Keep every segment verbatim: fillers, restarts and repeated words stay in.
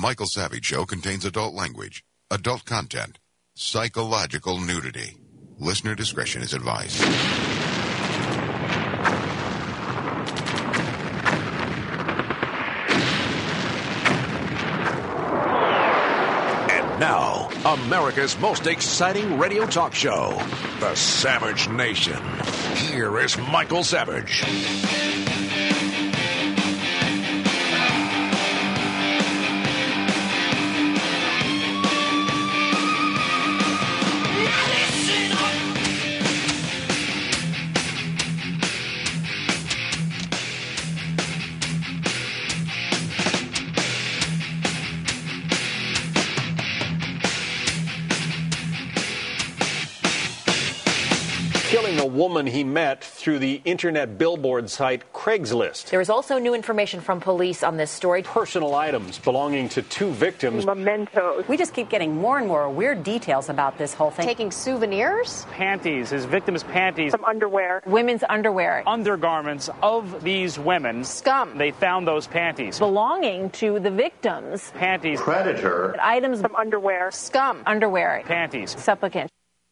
Michael Savage Show contains adult language, adult content, psychological nudity. Listener discretion is advised. And now, America's most exciting radio talk show, The Savage Nation. Here is Michael Savage. A woman he met through the internet billboard site Craigslist. There is also new information from police on this story. Personal items belonging to two victims. Mementos. We just keep getting more and more weird details about this whole thing. Taking souvenirs? Panties, his victim's panties. Some underwear. Women's underwear. Undergarments of these women. Scum. They found those panties. Belonging to the victims. Panties. Predator. Items. Some underwear. Scum. Underwear. Panties. Supplicant.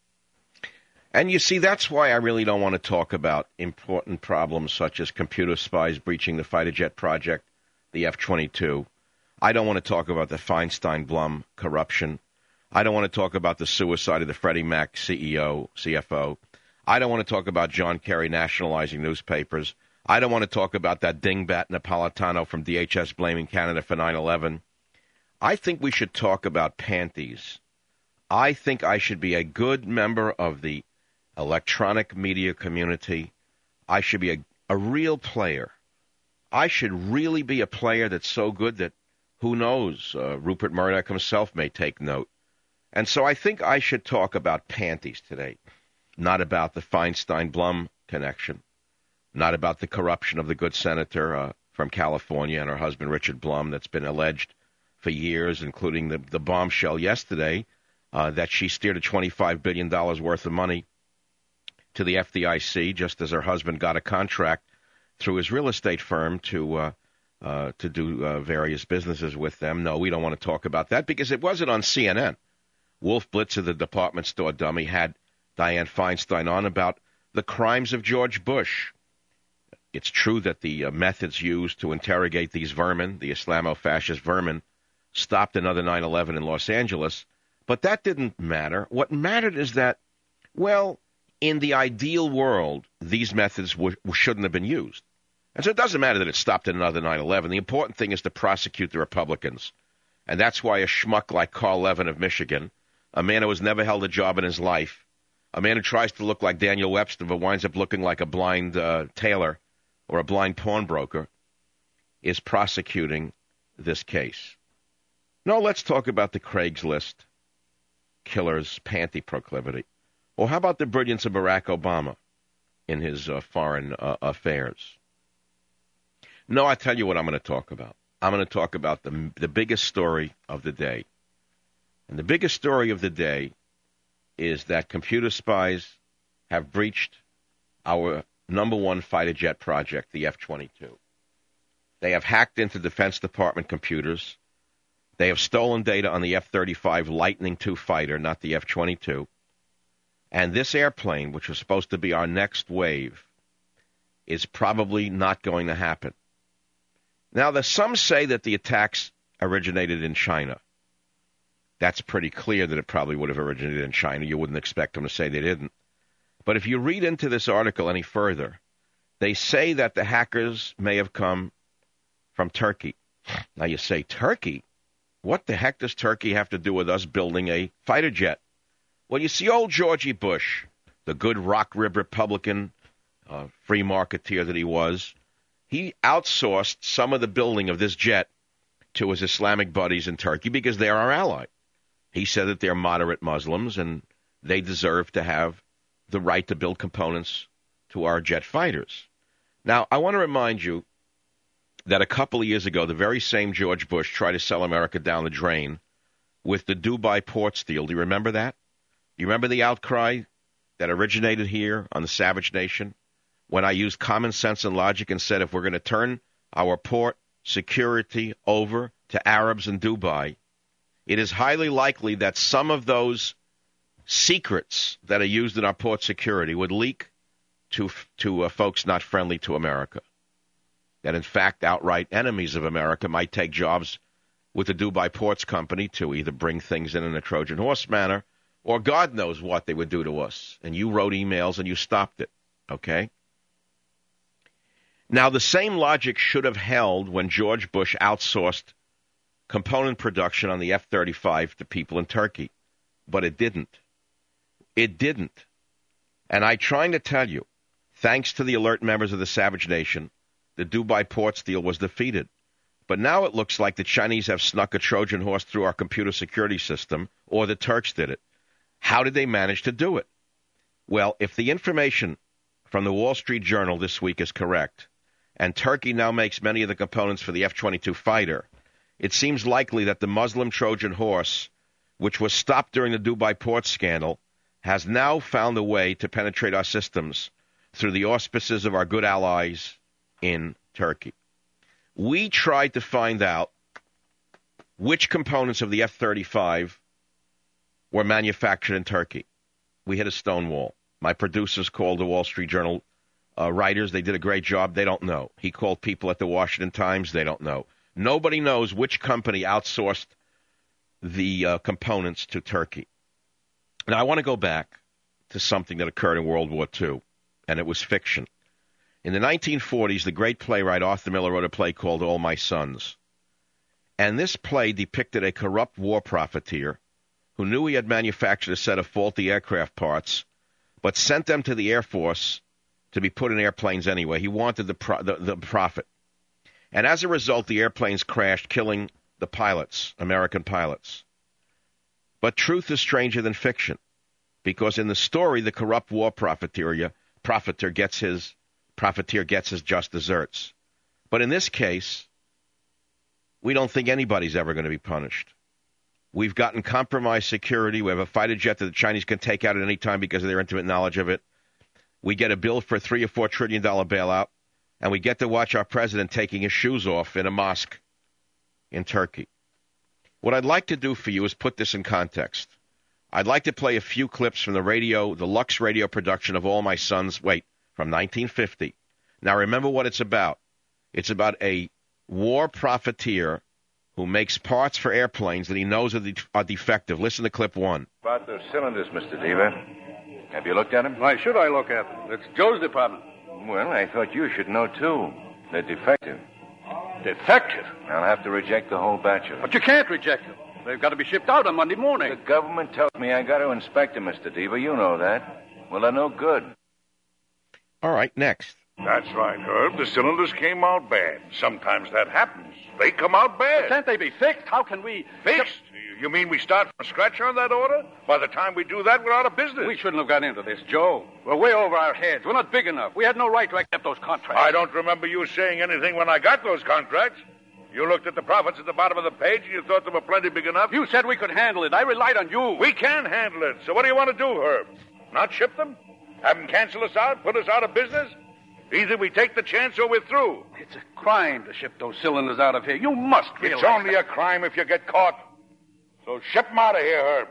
And you see, that's why I really don't want to talk about important problems such as computer spies breaching the fighter jet project, the F twenty-two. I don't want to talk about the Feinstein-Blum corruption. I don't want to talk about the suicide of the Freddie Mac C E O, C F O. I don't want to talk about John Kerry nationalizing newspapers. I don't want to talk about that dingbat Napolitano from D H S blaming Canada for nine eleven. I think we should talk about panties. I think I should be a good member of the electronic media community. I should be a, a real player. I should really be a player that's so good that, who knows, uh, Rupert Murdoch himself may take note. And so I think I should talk about panties today, not about the Feinstein-Blum connection, not about the corruption of the good senator uh, from California and her husband Richard Blum that's been alleged for years, including the, the bombshell yesterday uh, that she steered a twenty-five billion dollars worth of money to the F D I C, just as her husband got a contract through his real estate firm to uh, uh, to do uh, various businesses with them. No, we don't want to talk about that because it wasn't on C N N. Wolf Blitzer, the department store dummy, had Dianne Feinstein on about the crimes of George Bush. It's true that the uh, methods used to interrogate these vermin, the Islamo-fascist vermin, stopped another nine eleven in Los Angeles, but that didn't matter. What mattered is that, well, in the ideal world, these methods w- shouldn't have been used. And so it doesn't matter that it stopped at another nine eleven. The important thing is to prosecute the Republicans. And that's why a schmuck like Carl Levin of Michigan, a man who has never held a job in his life, a man who tries to look like Daniel Webster but winds up looking like a blind uh, tailor or a blind pawnbroker, is prosecuting this case. No, let's talk about the Craigslist killer's panty proclivity. Or how about the brilliance of Barack Obama in his uh, foreign uh, affairs? No, I tell you what I'm going to talk about. I'm going to talk about the the biggest story of the day. And the biggest story of the day is that computer spies have breached our number one fighter jet project, the F twenty-two. They have hacked into Defense Department computers. They have stolen data on the F thirty-five Lightning two fighter, not the F twenty-two. And this airplane, which was supposed to be our next wave, is probably not going to happen. Now, there's some say that the attacks originated in China. That's pretty clear that it probably would have originated in China. You wouldn't expect them to say they didn't. But if you read into this article any further, they say that the hackers may have come from Turkey. Now, you say, Turkey? What the heck does Turkey have to do with us building a fighter jet? Well, you see, old Georgie Bush, the good rock-rib Republican, uh, free marketeer that he was, he outsourced some of the building of this jet to his Islamic buddies in Turkey because they're our ally. He said that they're moderate Muslims and they deserve to have the right to build components to our jet fighters. Now, I want to remind you that a couple of years ago, the very same George Bush tried to sell America down the drain with the Dubai port deal. Do you remember that? You remember the outcry that originated here on the Savage Nation when I used common sense and logic and said if we're going to turn our port security over to Arabs in Dubai, it is highly likely that some of those secrets that are used in our port security would leak to to uh, folks not friendly to America. That, in fact, outright enemies of America might take jobs with the Dubai Ports Company to either bring things in in a Trojan horse manner, or God knows what they would do to us. And you wrote emails and you stopped it, okay? Now, the same logic should have held when George Bush outsourced component production on the F thirty-five to people in Turkey. But it didn't. It didn't. And I'm trying to tell you, thanks to the alert members of the Savage Nation, the Dubai Ports deal was defeated. But now it looks like the Chinese have snuck a Trojan horse through our computer security system, or the Turks did it. How did they manage to do it? Well, if the information from the Wall Street Journal this week is correct, and Turkey now makes many of the components for the F twenty-two fighter, it seems likely that the Muslim Trojan horse, which was stopped during the Dubai port scandal, has now found a way to penetrate our systems through the auspices of our good allies in Turkey. We tried to find out which components of the F thirty-five were manufactured in Turkey. We hit a stone wall. My producers called the Wall Street Journal uh, writers. They did a great job. They don't know. He called people at the Washington Times. They don't know. Nobody knows which company outsourced the uh, components to Turkey. Now, I want to go back to something that occurred in World War Two, and it was fiction. In the nineteen forties, the great playwright Arthur Miller wrote a play called All My Sons. And this play depicted a corrupt war profiteer who knew he had manufactured a set of faulty aircraft parts, but sent them to the Air Force to be put in airplanes anyway. He wanted the, pro- the, the profit. And as a result, the airplanes crashed, killing the pilots, American pilots. But truth is stranger than fiction, because in the story, the corrupt war profiteer, profiteer gets his profiteer gets his just desserts. But in this case, we don't think anybody's ever going to be punished. We've gotten compromised security. We have a fighter jet that the Chinese can take out at any time because of their intimate knowledge of it. We get a bill for a three or four trillion dollar bailout, and we get to watch our president taking his shoes off in a mosque in Turkey. What I'd like to do for you is put this in context. I'd like to play a few clips from the radio, the Lux radio production of All My Sons, wait, from nineteen fifty. Now remember what it's about. It's about a war profiteer who makes parts for airplanes that he knows are, de- are defective. Listen to clip one. About those cylinders, Mister Deaver. Have you looked at them? Why should I look at them? It's Joe's department. Well, I thought you should know, too. They're defective. Defective? I'll have to reject the whole batch of them. But you can't reject them. They've got to be shipped out on Monday morning. The government tells me I got to inspect them, Mister Deaver. You know that. Well, they're no good. All right, next. That's right, Herb. The cylinders came out bad. Sometimes that happens. They come out bad. But can't they be fixed? How can we... Fixed? You mean we start from scratch on that order? By the time we do that, we're out of business. We shouldn't have got into this, Joe. We're way over our heads. We're not big enough. We had no right to accept those contracts. I don't remember you saying anything when I got those contracts. You looked at the profits at the bottom of the page and you thought they were plenty big enough. You said we could handle it. I relied on you. We can handle it. So what do you want to do, Herb? Not ship them? Have them cancel us out? Put us out of business? Either we take the chance or we're through. It's a crime to ship those cylinders out of here. You must realize It's only that. a crime if you get caught. So ship them out of here, Herb.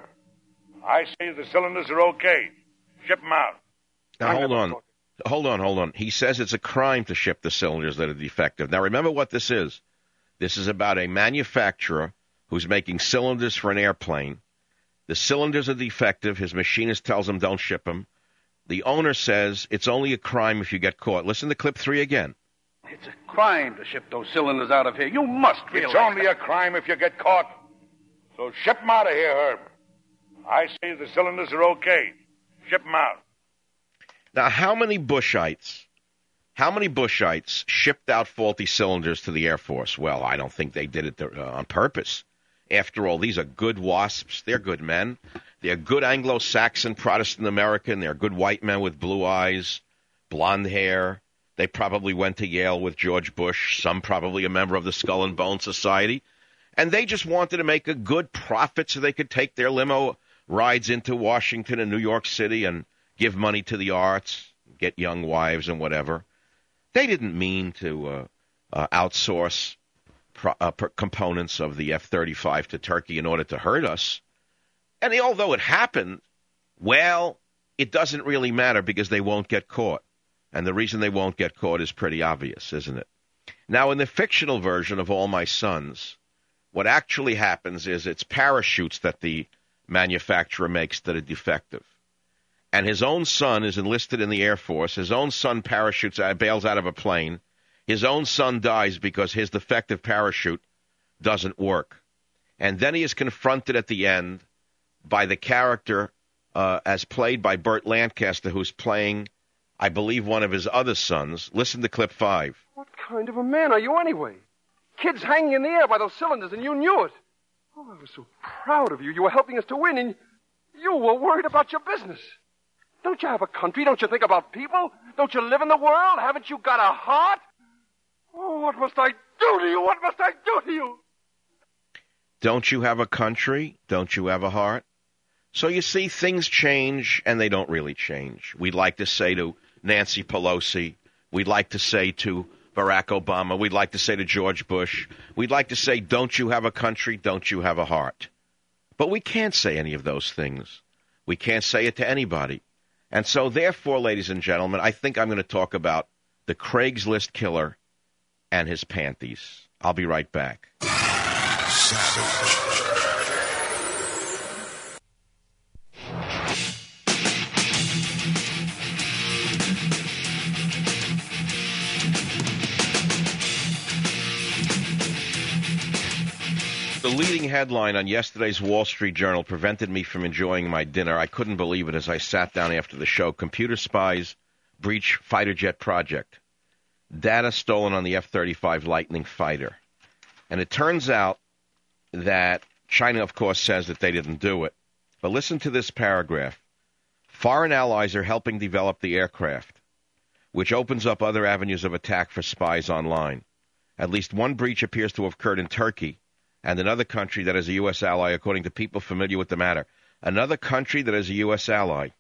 I say the cylinders are okay. Ship them out. Now, hold on. Hold on, hold on. He says it's a crime to ship the cylinders that are defective. Now, remember what this is. This is about a manufacturer who's making cylinders for an airplane. The cylinders are defective. His machinist tells him don't ship them. The owner says it's only a crime if you get caught. Listen to clip three again. It's a crime to ship those cylinders out of here. You must realize It's only that. a crime if you get caught. So ship them out of here, Herb. I say the cylinders are okay. Ship them out. Now, how many Bushites, how many Bushites shipped out faulty cylinders to the Air Force? Well, I don't think they did it uh, on purpose. After all, these are good WASPs. They're good men. They're good Anglo-Saxon Protestant American. They're good white men with blue eyes, blonde hair. They probably went to Yale with George Bush. Some probably a member of the Skull and Bone Society. And they just wanted to make a good profit so they could take their limo rides into Washington and New York City and give money to the arts, get young wives and whatever. They didn't mean to uh, uh, outsource pro, uh, per components of the F thirty-five to Turkey in order to hurt us. And although it happened, well, it doesn't really matter because they won't get caught. And the reason they won't get caught is pretty obvious, isn't it? Now, in the fictional version of All My Sons, what actually happens is it's parachutes that the manufacturer makes that are defective. And his own son is enlisted in the Air Force. His own son parachutes, uh, bails out of a plane. His own son dies because his defective parachute doesn't work. And then he is confronted at the end by the character uh, as played by Burt Lancaster, who's playing, I believe, one of his other sons. Listen to clip five. What kind of a man are you anyway? Kids hanging in the air by those cylinders, and you knew it. Oh, I was so proud of you. You were helping us to win, and you were worried about your business. Don't you have a country? Don't you think about people? Don't you live in the world? Haven't you got a heart? Oh, what must I do to you? What must I do to you? Don't you have a country? Don't you have a heart? So you see, things change, and they don't really change. We'd like to say to Nancy Pelosi, we'd like to say to Barack Obama, we'd like to say to George Bush, we'd like to say, don't you have a country? Don't you have a heart? But we can't say any of those things. We can't say it to anybody. And so, therefore, ladies and gentlemen, I think I'm going to talk about the Craigslist killer and his panties. I'll be right back. Savage. The leading headline on yesterday's Wall Street Journal prevented me from enjoying my dinner. I couldn't believe it as I sat down after the show. Computer spies breach fighter jet project. Data stolen on the F thirty-five Lightning fighter. And it turns out that China, of course, says that they didn't do it. But listen to this paragraph. Foreign allies are helping develop the aircraft, which opens up other avenues of attack for spies online. At least one breach appears to have occurred in Turkey, and another country that is a U S ally, according to people familiar with the matter. Another country that is a U S ally.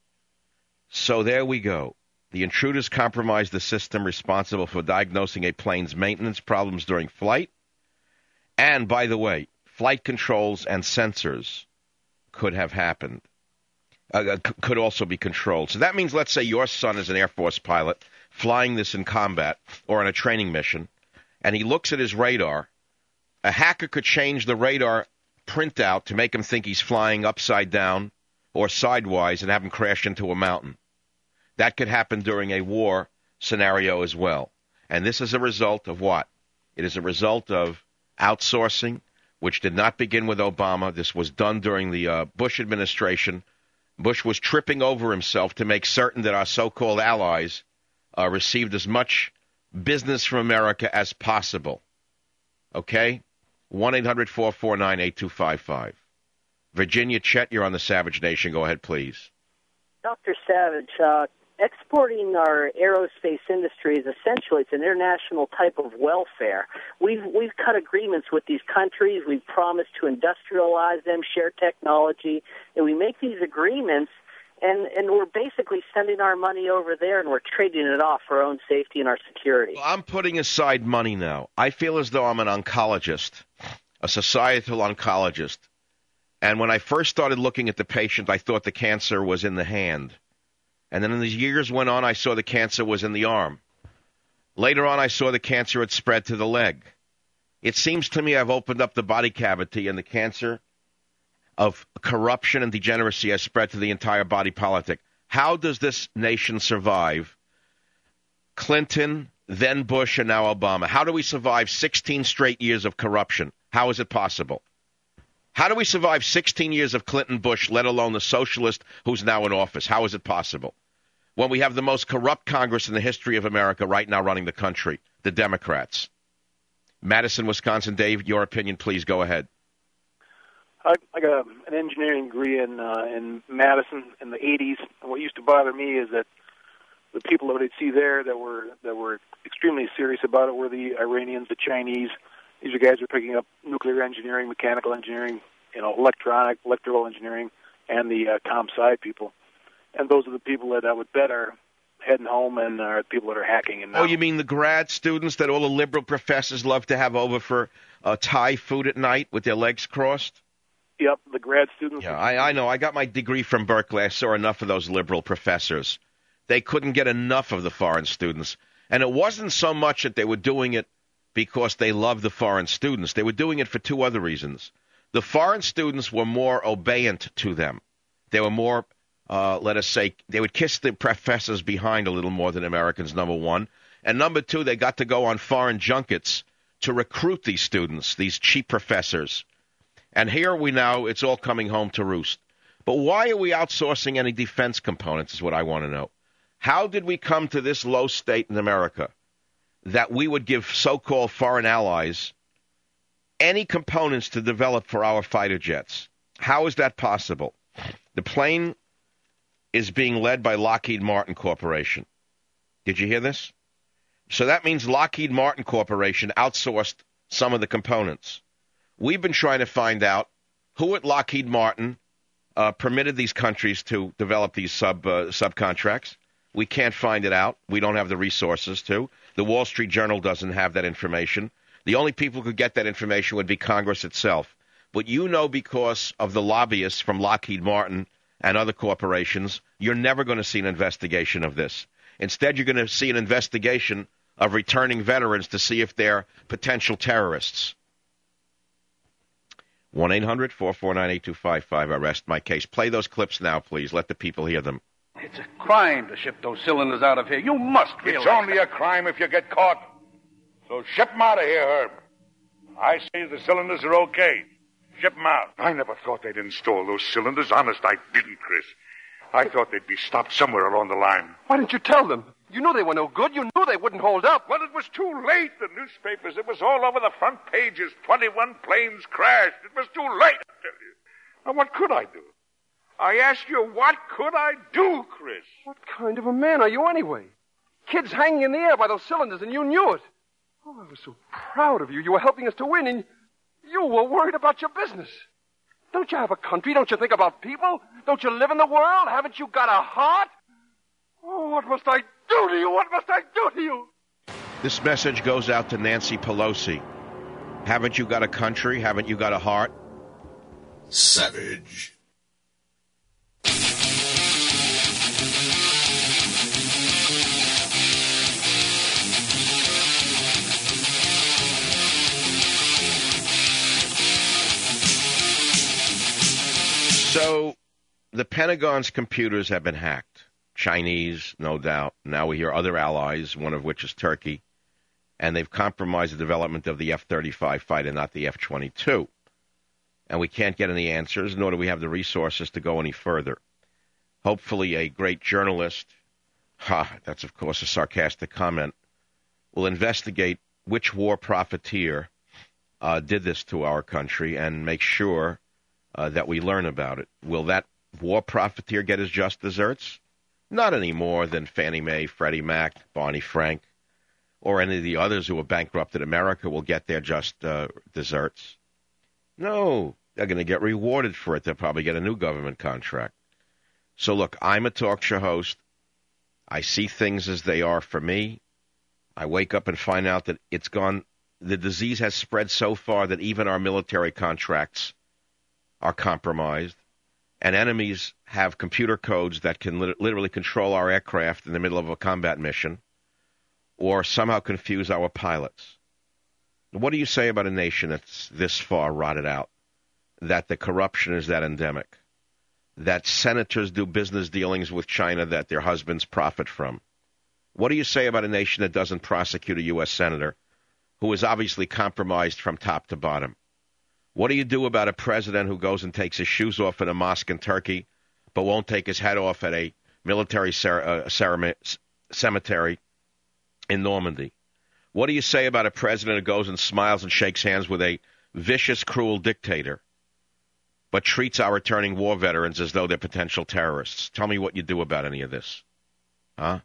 So there we go. The intruders compromised the system responsible for diagnosing a plane's maintenance problems during flight. And, by the way, flight controls and sensors could have happened, uh, could also be controlled. So that means, let's say your son is an Air Force pilot flying this in combat or on a training mission, and he looks at his radar. A hacker could change the radar printout to make him think he's flying upside down or sidewise and have him crash into a mountain. That could happen during a war scenario as well. And this is a result of what? It is a result of outsourcing, which did not begin with Obama. This was done during the uh, Bush administration. Bush was tripping over himself to make certain that our so-called allies uh, received as much business from America as possible. Okay? one eight hundred four four nine eight two five five. Virginia Chet, you're on the Savage Nation. Go ahead, please. Doctor Savage, uh, exporting our aerospace industry is essentially it's an international type of welfare. We've we've cut agreements with these countries. We've promised to industrialize them, share technology, and we make these agreements, and, and we're basically sending our money over there, and we're trading it off for our own safety and our security. Well, I'm putting aside money now. I feel as though I'm an oncologist, a societal oncologist. And when I first started looking at the patient, I thought the cancer was in the hand. And then as the years went on, I saw the cancer was in the arm. Later on, I saw the cancer had spread to the leg. It seems to me I've opened up the body cavity, and the cancer of corruption and degeneracy has spread to the entire body politic. How does this nation survive Clinton, then Bush, and now Obama? How do we survive sixteen straight years of corruption? How is it possible? How do we survive sixteen years of Clinton, Bush, let alone the socialist who's now in office? How is it possible? When we have the most corrupt Congress in the history of America right now running the country, the Democrats. Madison, Wisconsin. Dave, your opinion, please go ahead. I, I got an engineering degree in uh, in Madison in the eighties, and what used to bother me is that the people that would see there that were that were extremely serious about it were the Iranians, the Chinese. These are guys who are picking up nuclear engineering, mechanical engineering, you know, electronic, electrical engineering, and the uh, comm sci people. And those are the people that I would bet are heading home and are people that are hacking. And oh, you mean the grad students that all the liberal professors love to have over for uh, Thai food at night with their legs crossed? Yep, the grad students. Yeah, I, I know. I got my degree from Berkeley. I saw enough of those liberal professors. They couldn't get enough of the foreign students. And it wasn't so much that they were doing it because they loved the foreign students. They were doing it for two other reasons. The foreign students were more obedient to them. They were more, uh, let us say, they would kiss the professors behind a little more than Americans, number one. And number two, they got to go on foreign junkets to recruit these students, these cheap professors. And here we now, it's all coming home to roost. But why are we outsourcing any defense components is what I want to know. How did we come to this low state in America that we would give so-called foreign allies any components to develop for our fighter jets? How is that possible? The plane is being led by Lockheed Martin Corporation. Did you hear this? So that means Lockheed Martin Corporation outsourced some of the components. We've been trying to find out who at Lockheed Martin uh, permitted these countries to develop these sub uh, subcontracts. We can't find it out. We don't have the resources to. The Wall Street Journal doesn't have that information. The only people who could get that information would be Congress itself. But you know, because of the lobbyists from Lockheed Martin and other corporations, you're never going to see an investigation of this. Instead, you're going to see an investigation of returning veterans to see if they're potential terrorists. one eight hundred four four nine eight two five five. Arrest my case. Play those clips now, please. Let the people hear them. It's a crime to ship those cylinders out of here. You must realize It's only a crime if you get caught. So ship them out of here, Herb. I say the cylinders are okay. Ship them out. I never thought they'd install those cylinders. Honest, I didn't, Chris. I thought they'd be stopped somewhere along the line. Why didn't you tell them? You knew they were no good. You knew they wouldn't hold up. Well, it was too late. The newspapers, it was all over the front pages. twenty-one planes crashed. It was too late, I tell you. Now, what could I do? I ask you, what could I do, Chris? What kind of a man are you anyway? Kids hanging in the air by those cylinders, and you knew it. Oh, I was so proud of you. You were helping us to win, and you were worried about your business. Don't you have a country? Don't you think about people? Don't you live in the world? Haven't you got a heart? Oh, what must I do to you? What must I do to you? This message goes out to Nancy Pelosi. Haven't you got a country? Haven't you got a heart? Savage. So the Pentagon's computers have been hacked. Chinese, no doubt. Now we hear other allies, one of which is Turkey, and they've compromised the development of the F thirty-five fighter, not the F twenty-two. And we can't get any answers, nor do we have the resources to go any further. Hopefully a great journalist, ha, that's of course a sarcastic comment, will investigate which war profiteer uh, did this to our country and make sure uh, that we learn about it. Will that war profiteer get his just desserts? Not any more than Fannie Mae, Freddie Mac, Barney Frank, or any of the others who have bankrupted America will get their just uh, desserts. No, they're going to get rewarded for it. They'll probably get a new government contract. So look, I'm a talk show host. I see things as they are for me. I wake up and find out that it's gone. The disease has spread so far that even our military contracts are compromised. And enemies have computer codes that can lit- literally control our aircraft in the middle of a combat mission or somehow confuse our pilots. What do you say about a nation that's this far rotted out, that the corruption is that endemic, that senators do business dealings with China that their husbands profit from? What do you say about a nation that doesn't prosecute a U S senator who is obviously compromised from top to bottom? What do you do about a president who goes and takes his shoes off at a mosque in Turkey but won't take his head off at a military cer- uh, ceremony, cemetery in Normandy? What do you say about a president who goes and smiles and shakes hands with a vicious, cruel dictator but treats our returning war veterans as though they're potential terrorists? Tell me what you do about any of this. Huh?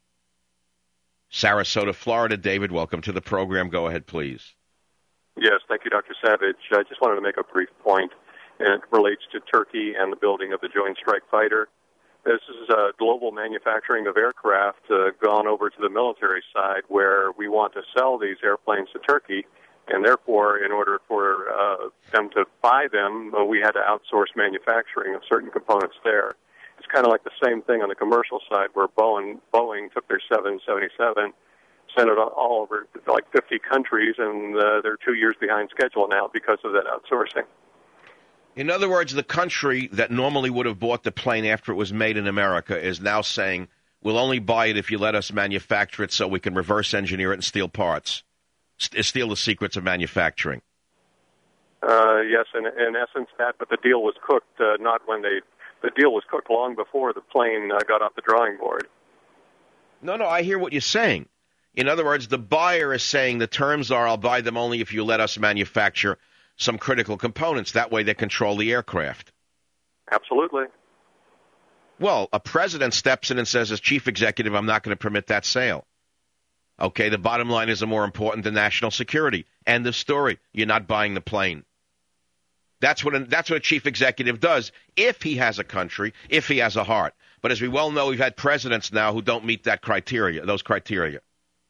Sarasota, Florida. David, welcome to the program. Go ahead, please. Yes, thank you, Doctor Savage. I just wanted to make a brief point, and it relates to Turkey and the building of the Joint Strike Fighter. This is uh, global manufacturing of aircraft uh, gone over to the military side, where we want to sell these airplanes to Turkey, And therefore, in order for uh, them to buy them, uh, we had to outsource manufacturing of certain components there. It's kind of like the same thing on the commercial side, where Boeing, Boeing took their seven seventy-seven, sent it all over like fifty countries, and uh, they're two years behind schedule now because of that outsourcing. In other words, the country that normally would have bought the plane after it was made in America is now saying, we'll only buy it if you let us manufacture it so we can reverse engineer it and steal parts, St- steal the secrets of manufacturing. Uh, yes, in, in essence that, but the deal was cooked uh, not when they, the deal was cooked long before the plane uh, got off the drawing board. No, no, I hear what you're saying. In other words, the buyer is saying the terms are, I'll buy them only if you let us manufacture some critical components. That way they control the aircraft. Absolutely. Well, a president steps in and says, as chief executive, I'm not going to permit that sale. Okay, the bottom line is more important than national security. End of story. You're not buying the plane. That's what a, that's what a chief executive does if he has a country, if he has a heart. But as we well know, we've had presidents now who don't meet that criteria, those criteria.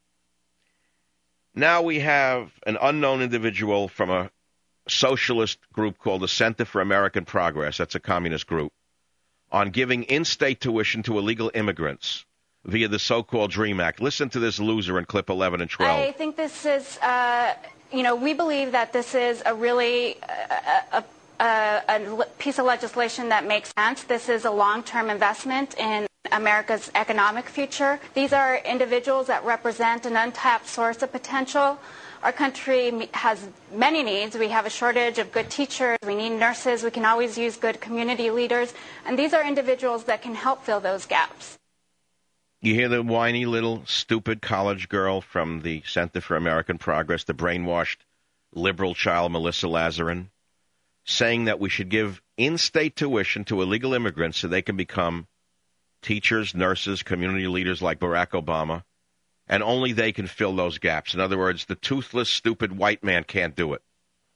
Now we have an unknown individual from a socialist group called the Center for American Progress, that's a communist group, on giving in-state tuition to illegal immigrants via the so-called DREAM Act. Listen to this loser in clip eleven and twelve. I think this is, uh, you know, we believe that this is a really uh, a, a, a piece of legislation that makes sense. This is a long-term investment in America's economic future. These are individuals that represent an untapped source of potential. Our country has many needs. We have a shortage of good teachers. We need nurses. We can always use good community leaders. And these are individuals that can help fill those gaps. You hear the whiny little stupid college girl from the Center for American Progress, the brainwashed liberal child Melissa Lazarin, saying that we should give in-state tuition to illegal immigrants so they can become teachers, nurses, community leaders like Barack Obama, and only they can fill those gaps. In other words, the toothless, stupid white man can't do it.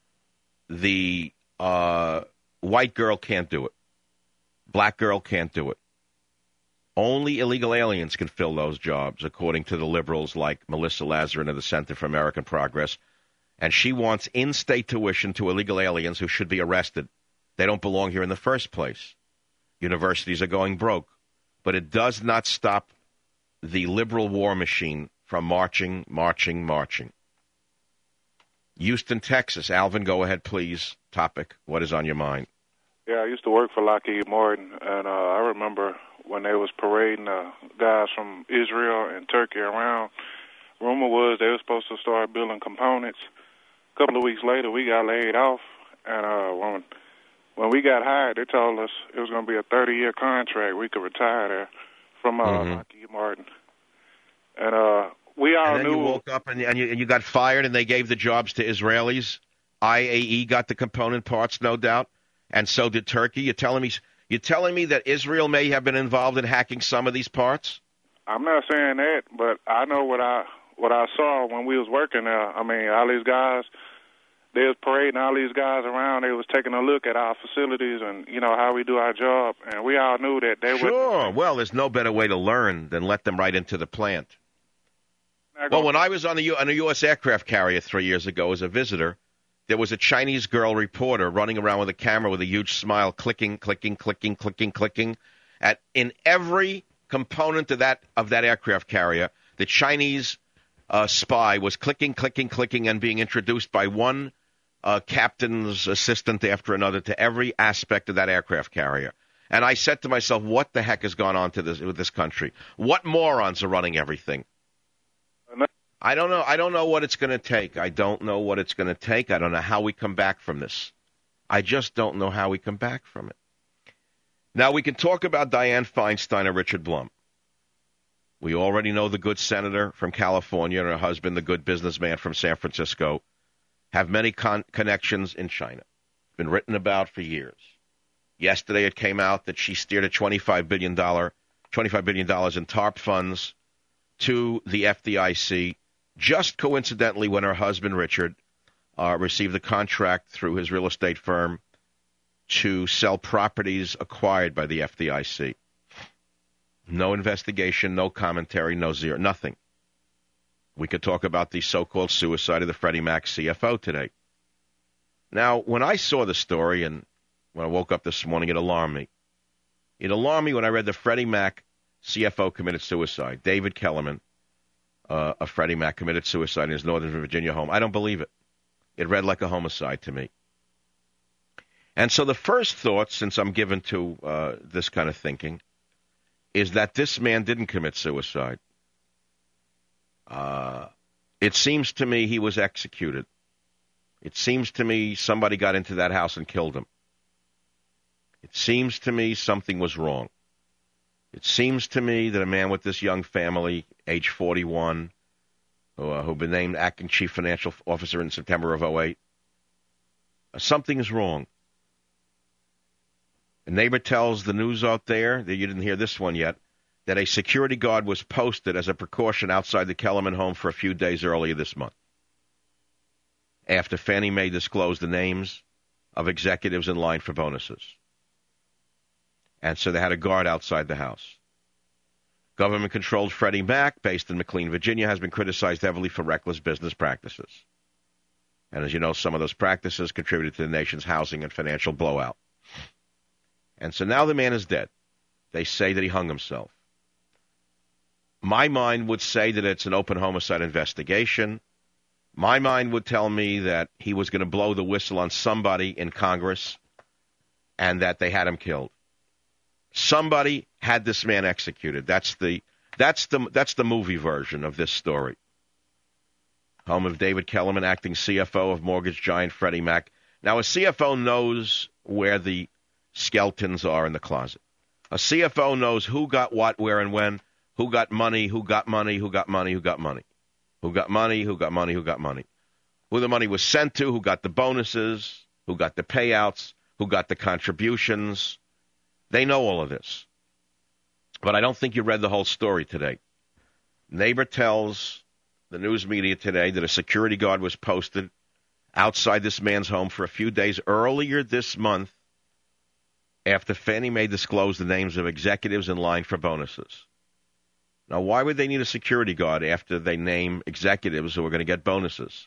The uh, white girl can't do it. Black girl can't do it. Only illegal aliens can fill those jobs, according to the liberals like Melissa Lazarin of the Center for American Progress. And she wants in-state tuition to illegal aliens who should be arrested. They don't belong here in the first place. Universities are going broke. But it does not stop the liberal war machine from marching, marching, marching. Houston, Texas. Alvin, go ahead, please. Topic. What is on your mind? Yeah, I used to work for Lockheed Martin, and uh, I remember when they was parading uh, guys from Israel and Turkey around. Rumor was they were supposed to start building components. A couple of weeks later, we got laid off, and uh, when when we got hired, they told us it was going to be a thirty-year contract. We could retire there from uh, mm-hmm. Lockheed Martin. And uh, we all and then knew. You woke up and, and, you, and you got fired, and they gave the jobs to Israelis. I A E got the component parts, no doubt, and so did Turkey. You're telling me you're telling me that Israel may have been involved in hacking some of these parts? I'm not saying that, but I know what I what I saw when we was working there. I mean, all these guys. They was parading all these guys around. They was taking a look at our facilities and, you know, how we do our job. And we all knew that they would. Sure. Well, there's no better way to learn than let them right into the plant. Well, when I was on, the, on a U S aircraft carrier three years ago as a visitor, there was a Chinese girl reporter running around with a camera with a huge smile, clicking, clicking, clicking, clicking, clicking. At, in every component of that, of that aircraft carrier, the Chinese uh, spy was clicking, clicking, clicking, and being introduced by one Uh, captain's assistant after another to every aspect of that aircraft carrier. And I said to myself, what the heck has gone on to this with this country? What morons are running everything? I don't know. I don't know what it's going to take. I don't know what it's going to take. I don't know how we come back from this. I just don't know how we come back from it. Now, we can talk about Dianne Feinstein or Richard Blum. We already know the good senator from California and her husband, the good businessman from San Francisco, have many con- connections in China. It's been written about for years. Yesterday it came out that she steered a twenty-five billion dollars twenty-five billion dollars in TARP funds to the F D I C, just coincidentally when her husband, Richard, uh, received the contract through his real estate firm to sell properties acquired by the F D I C. No investigation, no commentary, no zero, nothing. We could talk about the so-called suicide of the Freddie Mac C F O today. Now, when I saw the story and when I woke up this morning, it alarmed me. It alarmed me when I read the Freddie Mac C F O committed suicide. David Kellerman, uh, of Freddie Mac, committed suicide in his Northern Virginia home. I don't believe it. It read like a homicide to me. And so the first thought, since I'm given to uh, this kind of thinking, is that this man didn't commit suicide. Uh, it seems to me he was executed. It seems to me somebody got into that house and killed him. It seems to me something was wrong. It seems to me that a man with this young family, age forty-one, who, uh, who'd been named acting chief financial officer in September of oh eight, uh, something is wrong. A neighbor tells the news out there, that you didn't hear this one yet, that a security guard was posted as a precaution outside the Kellerman home for a few days earlier this month, after Fannie Mae disclosed the names of executives in line for bonuses. And so they had a guard outside the house. Government-controlled Freddie Mac, based in McLean, Virginia, has been criticized heavily for reckless business practices. And as you know, some of those practices contributed to the nation's housing and financial blowout. And so now the man is dead. They say that he hung himself. My mind would say that it's an open homicide investigation. My mind would tell me that he was going to blow the whistle on somebody in Congress and that they had him killed. Somebody had this man executed. That's the that's the that's the movie version of this story. Home of David Kellerman, acting C F O of mortgage giant Freddie Mac. Now, a C F O knows where the skeletons are in the closet. A C F O knows who got what, where, and when, who got money, who got money, who got money, who got money, who got money, who got money, who got money, who the money was sent to, who got the bonuses, who got the payouts, who got the contributions. They know all of this. But I don't think you read the whole story today. Neighbor tells the news media today that a security guard was posted outside this man's home for a few days earlier this month after Fannie Mae disclosed the names of executives in line for bonuses. Now, why would they need a security guard after they name executives who are going to get bonuses?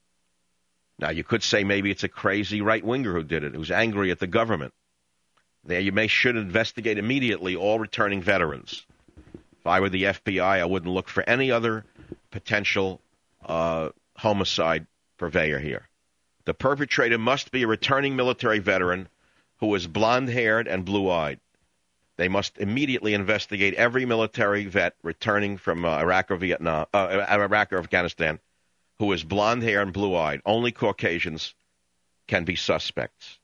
Now, you could say maybe it's a crazy right-winger who did it, who's angry at the government. There, you may should investigate immediately all returning veterans. If I were the F B I, I wouldn't look for any other potential uh, homicide purveyor here. The perpetrator must be a returning military veteran who is blonde-haired and blue-eyed. They must immediately investigate every military vet returning from uh, Iraq or Vietnam, uh, Iraq or Afghanistan, who is blonde-haired and blue-eyed. Only Caucasians can be suspects.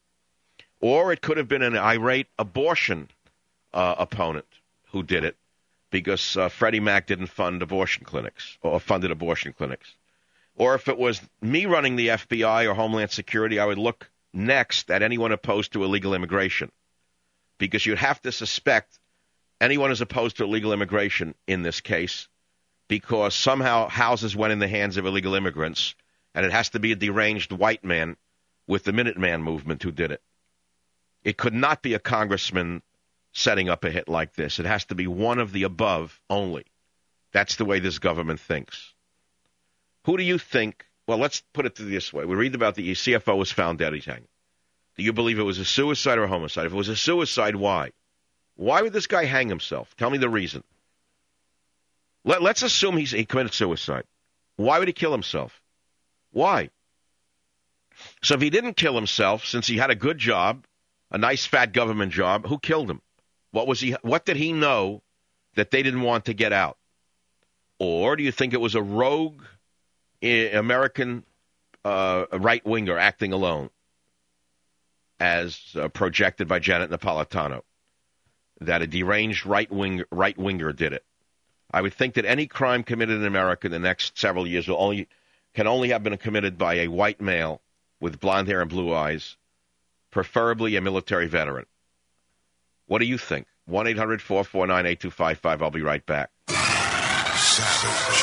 Or it could have been an irate abortion uh, opponent who did it because uh, Freddie Mac didn't fund abortion clinics or funded abortion clinics. Or if it was me running the F B I or Homeland Security, I would look next at anyone opposed to illegal immigration, because you'd have to suspect anyone who's opposed to illegal immigration in this case, because somehow houses went in the hands of illegal immigrants, and it has to be a deranged white man with the Minuteman movement who did it. It could not be a congressman setting up a hit like this. It has to be one of the above only. That's the way this government thinks. Who do you think? Well, let's put it this way. We read about the C F O was found dead. He's hanging. Do you believe it was a suicide or a homicide? If it was a suicide, why? Why would this guy hang himself? Tell me the reason. Let, let's assume he's, he committed suicide. Why would he kill himself? Why? So if he didn't kill himself, since he had a good job, a nice fat government job, who killed him? What was he? What did he know that they didn't want to get out? Or do you think it was a rogue American uh, right-winger acting alone, as uh, projected by Janet Napolitano, that a deranged right-wing, right-winger did it? I would think that any crime committed in America in the next several years will only can only have been committed by a white male with blonde hair and blue eyes, preferably a military veteran. What do you think? one eight hundred four four nine eight two five five. I'll be right back. Savage.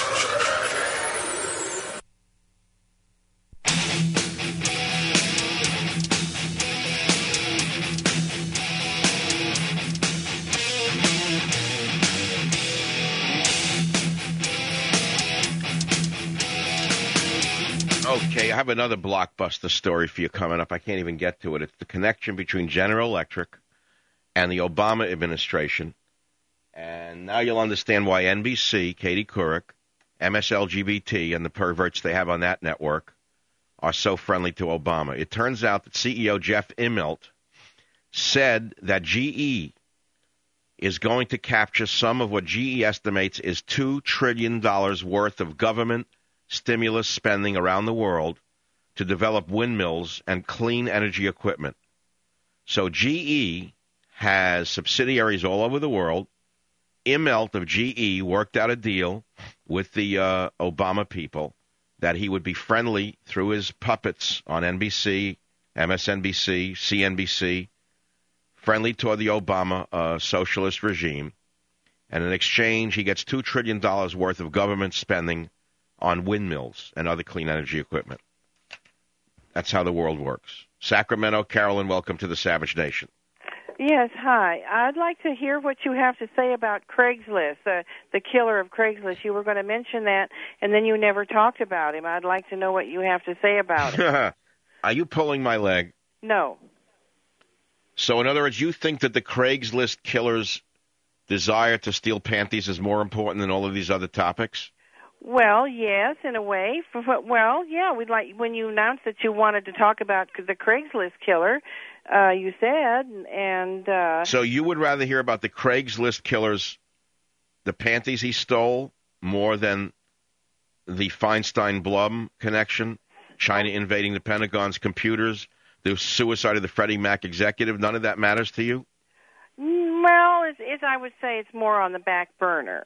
Okay, I have another blockbuster story for you coming up. I can't even get to it. It's the connection between General Electric and the Obama administration. And now you'll understand why N B C, Katie Couric, M S L G B T, and the perverts they have on that network are so friendly to Obama. It turns out that C E O Jeff Immelt said that G E is going to capture some of what G E estimates is two trillion dollars worth of government stimulus spending around the world to develop windmills and clean energy equipment. So G E has subsidiaries all over the world. Immelt of G E worked out a deal with the uh, Obama people that he would be friendly through his puppets on N B C, M S N B C, C N B C, friendly toward the Obama uh, socialist regime. And in exchange, he gets two trillion dollars worth of government spending on windmills and other clean energy equipment. That's how the world works. Sacramento, Carolyn, welcome to the Savage Nation. Yes, hi. I'd like to hear what you have to say about Craigslist, uh, the killer of Craigslist. You were going to mention that, and then you never talked about him. I'd like to know what you have to say about it. Are you pulling my leg? No. So, in other words, you think that the Craigslist killer's desire to steal panties is more important than all of these other topics? Well, yes, in a way. Well, yeah, we'd like when you announced that you wanted to talk about the Craigslist killer, uh, you said, and uh, so you would rather hear about the Craigslist killer's the panties he stole more than the Feinstein-Blum connection, China invading the Pentagon's computers, the suicide of the Freddie Mac executive. None of that matters to you? Well, it's, it's, I would say it's more on the back burner.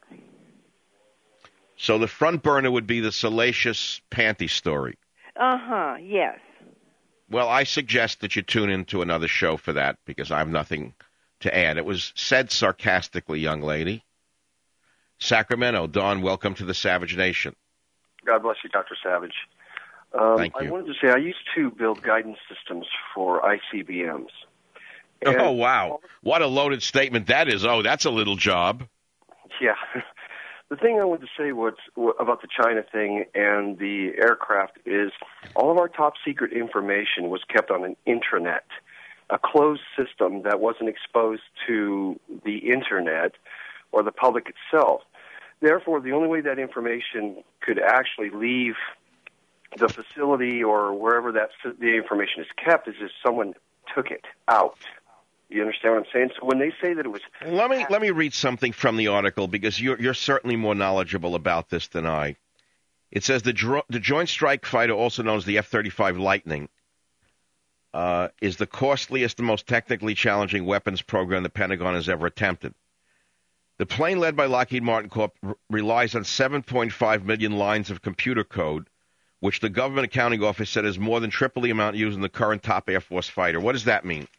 So the front burner would be the salacious panty story. Uh-huh, yes. Well, I suggest that you tune into another show for that because I have nothing to add. It was said sarcastically, young lady. Sacramento, Dawn, welcome to the Savage Nation. God bless you, Doctor Savage. Um, Thank you. I wanted to say I used to build guidance systems for I C B Ms. And oh, wow. What a loaded statement that is. Oh, that's a little job. Yeah. The thing I wanted to say was, about the China thing and the aircraft is all of our top-secret information was kept on an intranet, a closed system that wasn't exposed to the Internet or the public itself. Therefore, the only way that information could actually leave the facility or wherever that the information is kept is if someone took it out. You understand what I'm saying? So when they say that it was... Let me let me read something from the article because you're, you're certainly more knowledgeable about this than I. It says the, dro- the Joint Strike Fighter, also known as the F thirty-five Lightning, uh, is the costliest and most technically challenging weapons program the Pentagon has ever attempted. The plane led by Lockheed Martin Corp r- relies on seven point five million lines of computer code, which the Government Accounting Office said is more than triple the amount used in the current top Air Force fighter. What does that mean?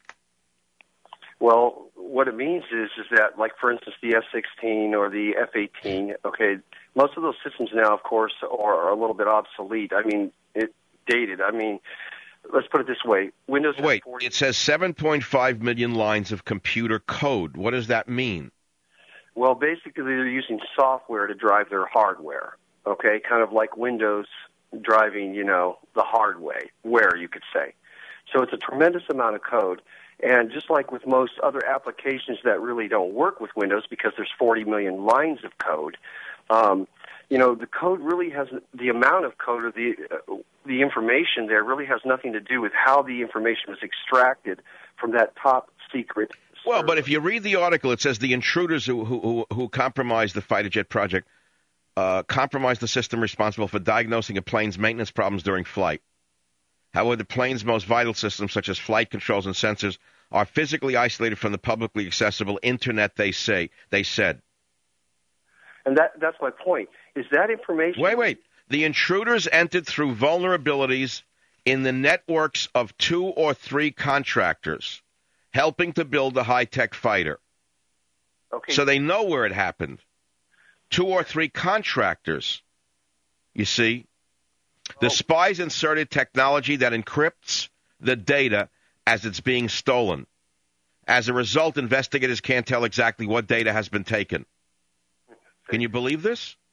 Well, what it means is is that, like, for instance, the F sixteen or the F eighteen, okay, most of those systems now, of course, are, are a little bit obsolete. I mean, it dated. I mean, let's put it this way. Windows... Wait, forty it says seven point five million lines of computer code. What does that mean? Well, basically, they're using software to drive their hardware, okay, kind of like Windows driving, you know, the hard way, where you could say. So it's a tremendous amount of code. And just like with most other applications that really don't work with Windows because there's forty million lines of code, um, you know, the code really has, the amount of code or the, uh, the information there really has nothing to do with how the information was extracted from that top secret. Well, but if you read the article, it says the intruders who, who, who compromised the fighter jet project uh, compromised the system responsible for diagnosing a plane's maintenance problems during flight. However, the plane's most vital systems, such as flight controls and sensors, are physically isolated from the publicly accessible Internet, they say. They said. And that that's my point. Is that information... Wait, wait. The intruders entered through vulnerabilities in the networks of two or three contractors helping to build a high-tech fighter. Okay. So they know where it happened. Two or three contractors, you see. The spies inserted technology that encrypts the data as it's being stolen. As a result, investigators can't tell exactly what data has been taken. Can you believe this?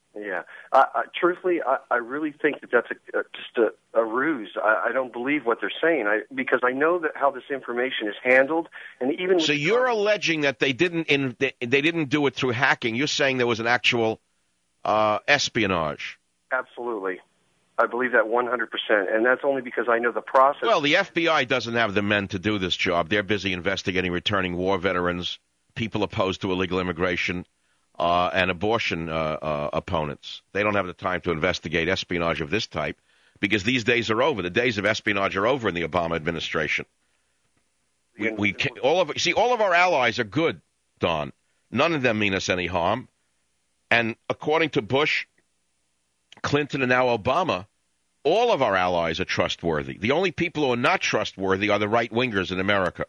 Yeah. Uh, uh, truthfully, I, I really think that that's a, uh, just a, a ruse. I, I don't believe what they're saying I, because I know that how this information is handled, and even so, you're alleging that they didn't in, they, they didn't do it through hacking. You're saying there was an actual uh, espionage. Absolutely. I believe that one hundred percent, and that's only because I know the process. Well, the F B I doesn't have the men to do this job. They're busy investigating returning war veterans, people opposed to illegal immigration, uh, and abortion uh, uh, opponents. They don't have the time to investigate espionage of this type because these days are over. The days of espionage are over in the Obama administration. We, we can, all of see all of our allies are good, Don. None of them mean us any harm, and according to Bush, Clinton, and now Obama, all of our allies are trustworthy. The only people who are not trustworthy are the right-wingers in America.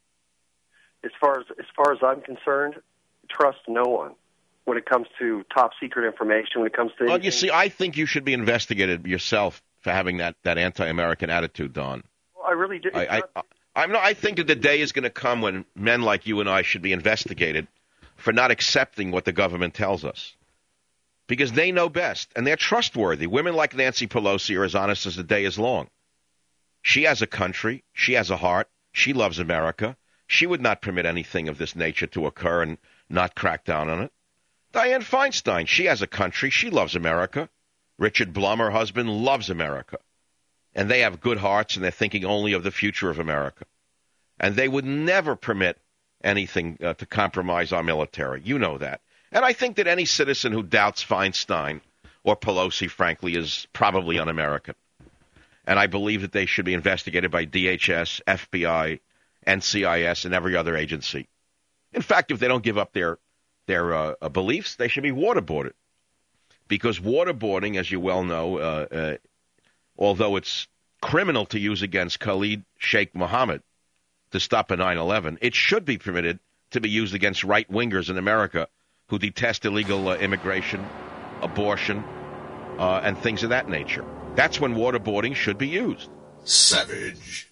As far as as far as I'm concerned, trust no one when it comes to top-secret information, when it comes to Well, anything. you see, I think you should be investigated yourself for having that, that anti-American attitude, Don. Well, I really do. I, I, I'm not, I think that the day is going to come when men like you and I should be investigated for not accepting what the government tells us. Because they know best, and they're trustworthy. Women like Nancy Pelosi are as honest as the day is long. She has a country. She has a heart. She loves America. She would not permit anything of this nature to occur and not crack down on it. Dianne Feinstein, she has a country. She loves America. Richard Blum, her husband, loves America. And they have good hearts, and they're thinking only of the future of America. And they would never permit anything uh, to compromise our military. You know that. And I think that any citizen who doubts Feinstein or Pelosi, frankly, is probably un-American. And I believe that they should be investigated by D H S, F B I, N C I S, and every other agency. In fact, if they don't give up their their uh, beliefs, they should be waterboarded. Because waterboarding, as you well know, uh, uh, although it's criminal to use against Khalid Sheikh Mohammed to stop a nine eleven, it should be permitted to be used against right-wingers in America who detest illegal uh, immigration, abortion, uh, and things of that nature. That's when waterboarding should be used. Savage.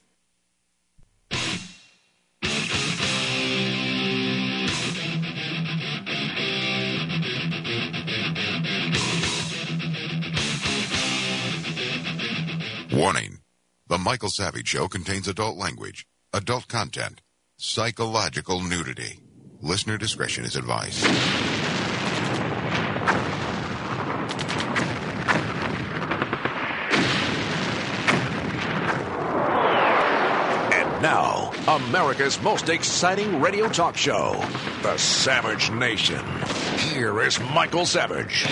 Warning. The Michael Savage Show contains adult language, adult content, psychological nudity. Listener discretion is advised. And now, America's most exciting radio talk show, The Savage Nation. Here is Michael Savage.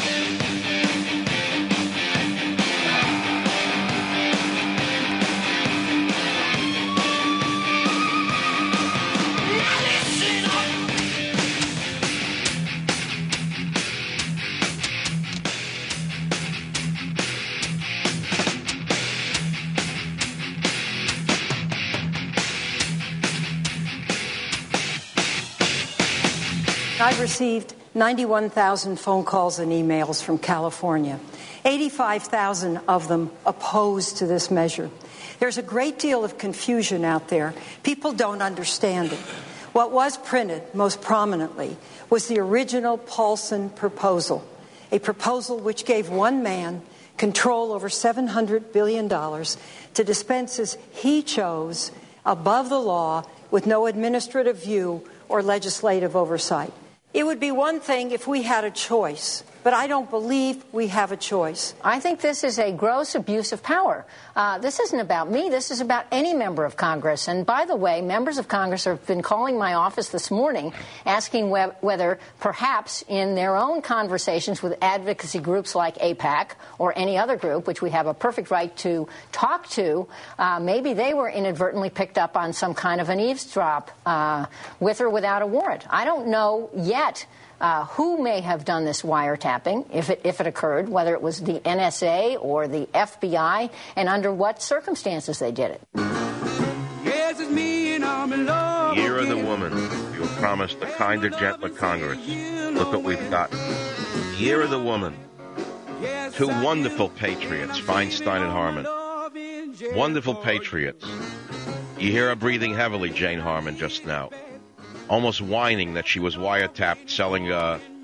I've received ninety-one thousand phone calls and emails from California. eighty-five thousand of them opposed to this measure. There's a great deal of confusion out there. People don't understand it. What was printed most prominently was the original Paulson proposal, a proposal which gave one man control over seven hundred billion dollars to dispense as he chose above the law with no administrative view or legislative oversight. It would be one thing if we had a choice, but I don't believe we have a choice. I think this is a gross abuse of power. Uh, this isn't about me. This is about any member of Congress. And by the way, members of Congress have been calling my office this morning asking whe- whether perhaps in their own conversations with advocacy groups like AIPAC or any other group, which we have a perfect right to talk to, uh, maybe they were inadvertently picked up on some kind of an eavesdrop uh, with or without a warrant. I don't know yet Uh, who may have done this wiretapping, if it, if it occurred, whether it was the N S A or the F B I, and under what circumstances they did it. Yes, it's me and I'm in love. Year of the Woman. We were promised a kinder, gentler Congress. Look what we've got. Year of the Woman. Two wonderful patriots, Feinstein and Harman. Wonderful patriots. You hear her breathing heavily, Jane Harman, just now. Almost whining that she was wiretapped selling uh,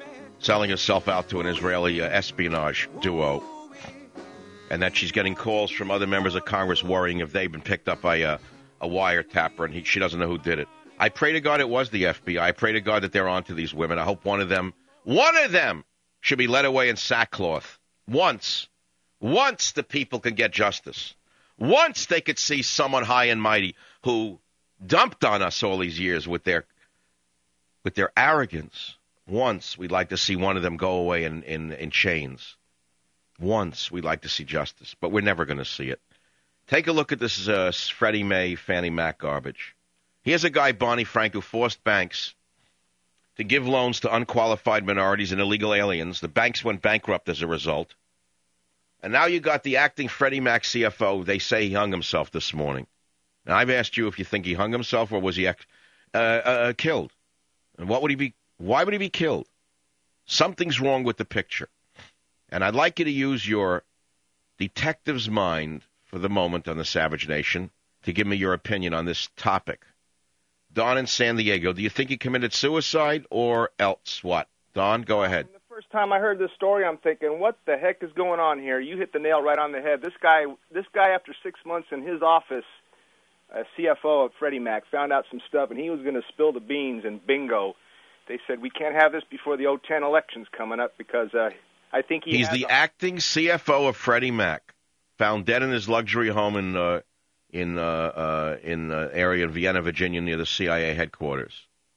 selling herself out to an Israeli uh, espionage duo, and that she's getting calls from other members of Congress worrying if they've been picked up by a, a wiretapper, and he, she doesn't know who did it. I pray to God it was the F B I. I pray to God that they're onto these women. I hope one of them, one of them, should be led away in sackcloth. Once. Once the people can get justice. Once they could see someone high and mighty who dumped on us all these years with their with their arrogance. Once we'd like to see one of them go away in, in, in chains. Once we'd like to see justice, but we're never going to see it. Take a look at this uh, Freddie Mae, Fannie Mac garbage. Here's a guy, Bonnie Frank, who forced banks to give loans to unqualified minorities and illegal aliens. The banks went bankrupt as a result. And now you got the acting Freddie Mac C F O. They say he hung himself this morning. Now, I've asked you if you think he hung himself or was he uh, uh, killed. And what would he be? Why would he be killed? Something's wrong with the picture. And I'd like you to use your detective's mind for the moment on the Savage Nation to give me your opinion on this topic. Don in San Diego, do you think he committed suicide or else what? Don, go ahead. The first time I heard this story, I'm thinking, what the heck is going on here? You hit the nail right on the head. This guy, this guy, after six months in his office, a C F O of Freddie Mac, found out some stuff, and he was going to spill the beans, and bingo. They said, we can't have this before the oh ten election's coming up because uh, I think he He's has the a- acting C F O of Freddie Mac, found dead in his luxury home in uh, in uh, uh, in uh, area in Vienna, Virginia, near the C I A headquarters.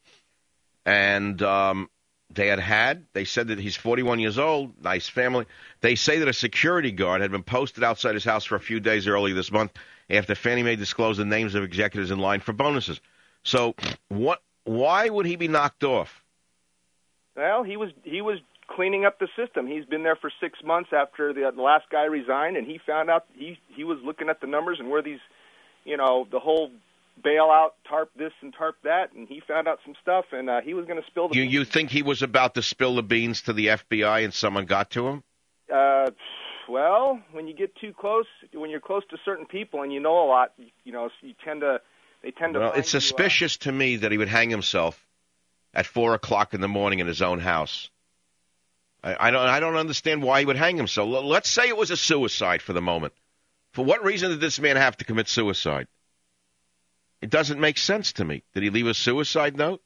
And um, they had had, they said that he's forty-one years old, nice family. They say that a security guard had been posted outside his house for a few days earlier this month after Fannie Mae disclosed the names of executives in line for bonuses. So what? Why would he be knocked off? Well, he was he was cleaning up the system. He's been there for six months after the last guy resigned, and he found out he he was looking at the numbers and where these, you know, the whole bailout, tarp this and tarp that, and he found out some stuff, and uh, he was going to spill the You beans. you think he was about to spill the beans to the F B I and someone got to him? Uh, well, when you get too close, when you're close to certain people and you know a lot, you, you know, you tend to they tend to. Well, find it's you, uh, suspicious to me that he would hang himself at four o'clock in the morning in his own house. I, I don't I don't understand why he would hang himself. L- Let's say it was a suicide for the moment. For what reason did this man have to commit suicide? It doesn't make sense to me. Did he leave a suicide note?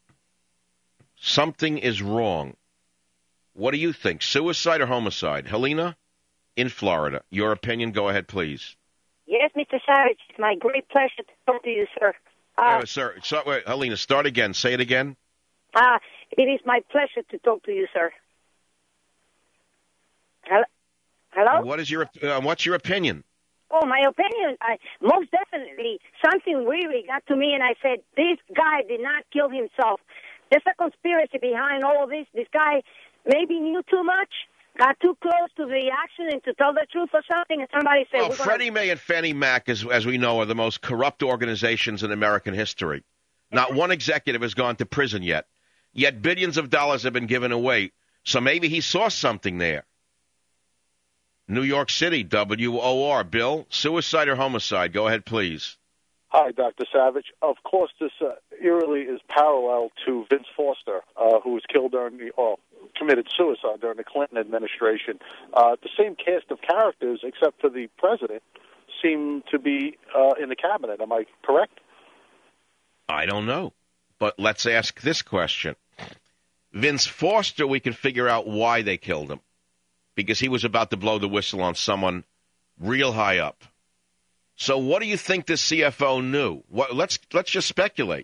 Something is wrong. What do you think, suicide or homicide? Helena, in Florida. Your opinion, go ahead, please. Yes, Mister Savage, it's my great pleasure to talk to you, sir. Uh, Uh, sir, so, wait, Helena, start again. Say it again. uh, it is my pleasure to talk to you, sir. Hello? Hello? What is your uh, what's your opinion? Oh, my opinion, I, most definitely, something really got to me, and I said, this guy did not kill himself. There's a conspiracy behind all of this. This guy maybe knew too much, got too close to the action and to tell the truth or something, and somebody said, Well, we're Freddie gonna... Mae and Fannie Mac, as, as we know, are the most corrupt organizations in American history. Not one executive has gone to prison yet, yet billions of dollars have been given away. So maybe he saw something there. New York City, W O R. Bill, suicide or homicide? Go ahead, please. Hi, Doctor Savage. Of course, this uh, eerily is parallel to Vince Foster, uh, who was killed during the, or committed suicide during the Clinton administration. Uh, the same cast of characters, except for the president, seem to be uh, in the cabinet. Am I correct? I don't know. But let's ask this question. Vince Foster, we can figure out why they killed him. Because he was about to blow the whistle on someone real high up. So what do you think the C F O knew? What, let's let's just speculate.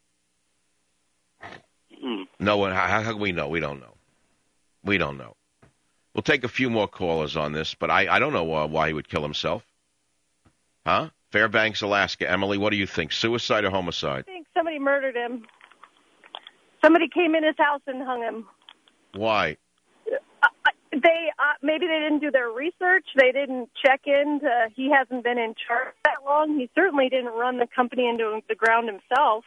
Hmm. No one. How, how can we know? We don't know. We don't know. We'll take a few more callers on this, but I, I don't know uh, why he would kill himself. Huh? Fairbanks, Alaska. Emily, what do you think? Suicide or homicide? I think somebody murdered him. Somebody came in his house and hung him. Why? They uh, maybe they didn't do their research. They didn't check in. To, he hasn't been in charge that long. He certainly didn't run the company into the ground himself.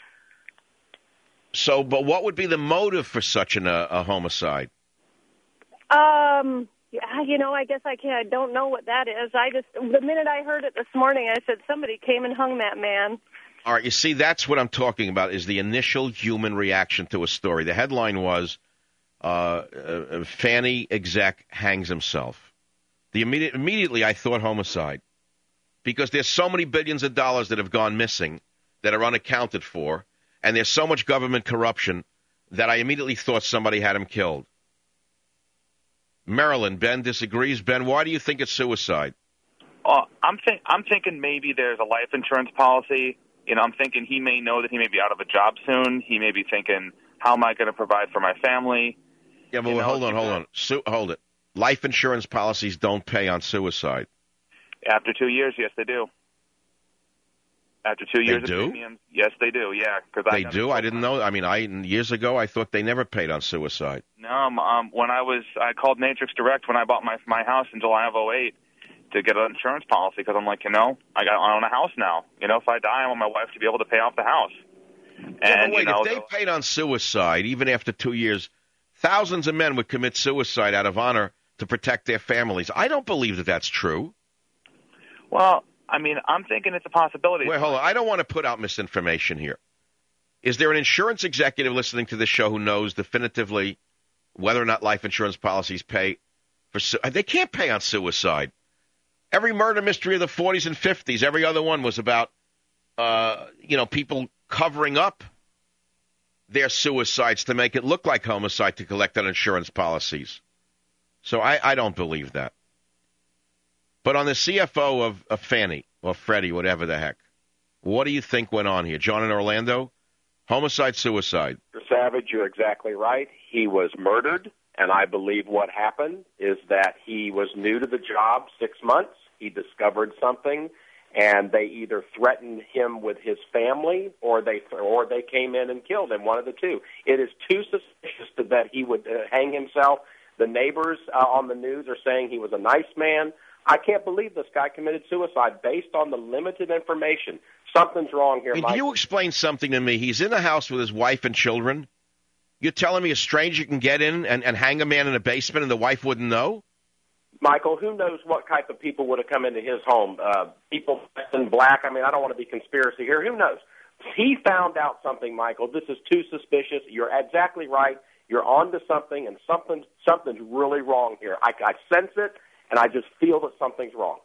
So, but what would be the motive for such an, uh, a homicide? Um, yeah, you know, I guess I can't. I don't know what that is. I just the minute I heard it this morning, I said somebody came and hung that man. All right, you see, that's what I'm talking about, is the initial human reaction to a story. The headline was, uh, uh, Fannie exec hangs himself. The immediate, immediately I thought homicide, because there's so many billions of dollars that have gone missing that are unaccounted for, and there's so much government corruption that I immediately thought somebody had him killed. Maryland, Ben disagrees. Ben, why do you think it's suicide? Uh, I'm think I'm thinking maybe there's a life insurance policy. You know, I'm thinking he may know that he may be out of a job soon. He may be thinking, how am I going to provide for my family? Yeah, but You know, hold on, hold on. Su- hold it. Life insurance policies don't pay on suicide. After two years, yes, they do. After two They years do? of premiums, yes, they do. Yeah, because I They got do? I didn't know. I mean, I years ago, I thought they never paid on suicide. No, um, um, when I was, I called Matrix Direct when I bought my my house in July of oh eight to get an insurance policy because I'm like, you know, I got I own a house now. You know, if I die, I want my wife to be able to pay off the house. Yeah, And but wait, you know, if they paid on suicide, even after two years, thousands of men would commit suicide out of honor to protect their families. I don't believe that that's true. well, I mean, I'm thinking it's a possibility. Wait, hold on. I don't want to put out misinformation here. Is there an insurance executive listening to this show who knows definitively whether or not life insurance policies pay for su- they can't pay on suicide. Every murder mystery of the forties and fifties, every other one was about, uh, you know, people covering up their suicides to make it look like homicide to collect on insurance policies. So I, I don't believe that. But on the C F O of, of Fannie, or Freddie, whatever the heck, what do you think went on here? John in Orlando? Homicide, suicide. Mister Savage, you're exactly right. He was murdered, and I believe what happened is that he was new to the job, six months. He discovered something, and they either threatened him with his family, or they or they came in and killed him. One of the two. It is too suspicious that he would uh, hang himself. The neighbors uh, on the news are saying he was a nice man. I can't believe this guy committed suicide based on the limited information. Something's wrong here, I mean, Mike. can you explain something to me? He's in the house with his wife and children. You're telling me a stranger can get in and, and hang a man in a basement and the wife wouldn't know? Michael, who knows what type of people would have come into his home? Uh, people dressed in black. I mean, I don't want to be conspiracy here. Who knows? He found out something, Michael. This is too suspicious. You're exactly right. You're onto something, and something something's really wrong here. I, I sense it, and I just feel that something's wrong.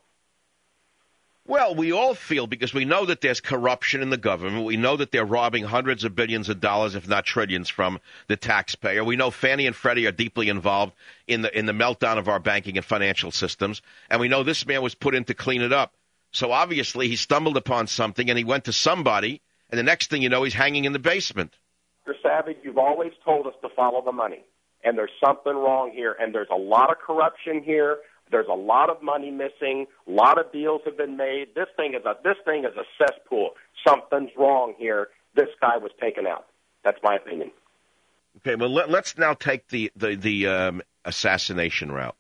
Well, we all feel because we know that there's corruption in the government. We know that they're robbing hundreds of billions of dollars, if not trillions, from the taxpayer. We know Fannie and Freddie are deeply involved in the in the meltdown of our banking and financial systems. And we know this man was put in to clean it up. So obviously he stumbled upon something and he went to somebody. And the next thing you know, he's hanging in the basement. Mister Savage, you've always told us to follow the money. And there's something wrong here. And there's a lot of corruption here. There's a lot of money missing. A lot of deals have been made. This thing is a this thing is a cesspool. Something's wrong here. This guy was taken out. That's my opinion. Okay, well, let, let's now take the, the, the um, assassination route.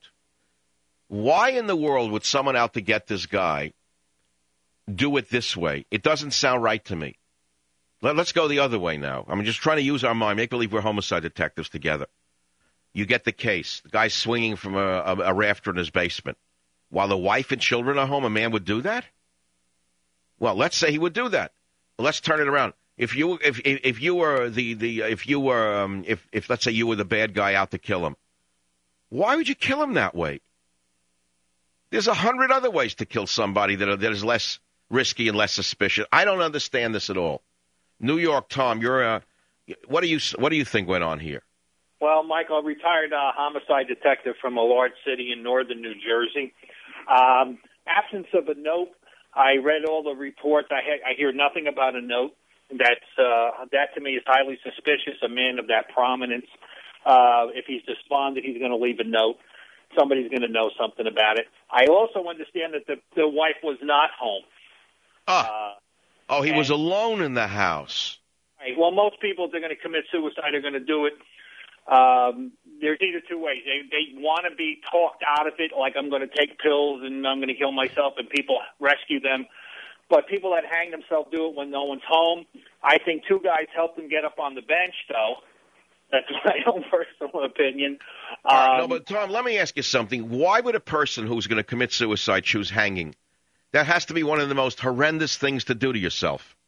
Why in the world would someone out to get this guy do it this way? It doesn't sound right to me. Let, let's go the other way now. I'm just trying to use our mind. Make believe we're homicide detectives together. You get the case. The guy's swinging from a, a, a rafter in his basement. While the wife and children are home, a man would do that? Well, let's say he would do that. Well, let's turn it around. If you if if, if you were the, the if you were um, if if let's say you were the bad guy out to kill him, why would you kill him that way? There's a hundred other ways to kill somebody that are, that is less risky and less suspicious. I don't understand this at all. New York, Tom, you're a, what do you what do you think went on here? Well, Michael, a retired uh, homicide detective from a large city in northern New Jersey. Um, absence of a note. I read all the reports. I, ha- I hear nothing about a note. That's uh, that to me is highly suspicious. A man of that prominence, uh, if he's despondent, he's going to leave a note. Somebody's going to know something about it. I also understand that the, the wife was not home. Ah. Uh, oh, he was alone in the house. Right. Well, most people, if they're going to commit suicide, are going to do it. Um, there's either two ways. They they want to be talked out of it, like I'm going to take pills and I'm going to kill myself, and people rescue them. But people that hang themselves do it when no one's home. I think two guys helped them get up on the bench, though. That's my own personal opinion. Um, right, no, Um, but Tom, let me ask you something. Why would a person who's going to commit suicide choose hanging? That has to be one of the most horrendous things to do to yourself.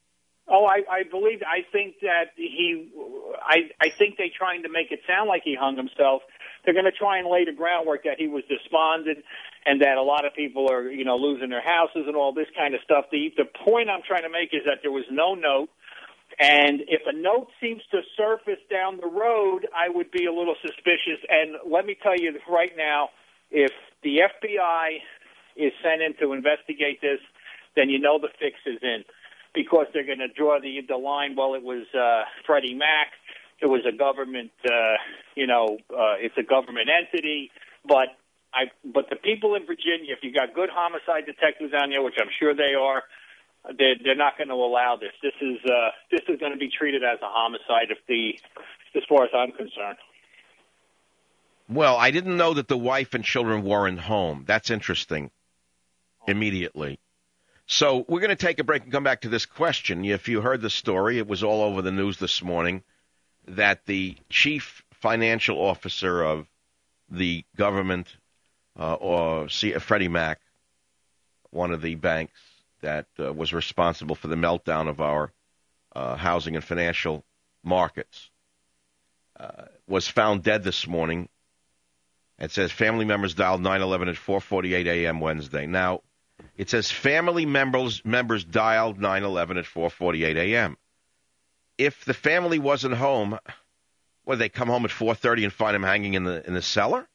Oh, I, I believe. I think that he. I, I think they're trying to make it sound like he hung himself. They're going to try and lay the groundwork that he was despondent, and that a lot of people are, you know, losing their houses and all this kind of stuff. The the point I'm trying to make is that there was no note, and if a note seems to surface down the road, I would be a little suspicious. And let me tell you right now, if the F B I is sent in to investigate this, then you know the fix is in. Because they're going to draw the the line. Well, it was uh, Freddie Mac. It was a government, uh, you know, uh, it's a government entity. But I, but the people in Virginia, if you got good homicide detectives down there, which I'm sure they are, they're, they're not going to allow this. This is uh, this is going to be treated as a homicide, if the, as far as I'm concerned. Well, I didn't know that the wife and children weren't home. That's interesting. Immediately. So we're going to take a break and come back to this question. If you heard the story, it was all over the news this morning that the chief financial officer of the government, uh, or see, Freddie Mac, one of the banks that uh, was responsible for the meltdown of our uh, housing and financial markets, uh, was found dead this morning. It says family members dialed nine one one at four forty-eight a.m. Wednesday. Now, it says family members members dialed nine one one at four forty-eight a.m. If the family wasn't home, would they come home at four thirty and find him hanging in the in the cellar?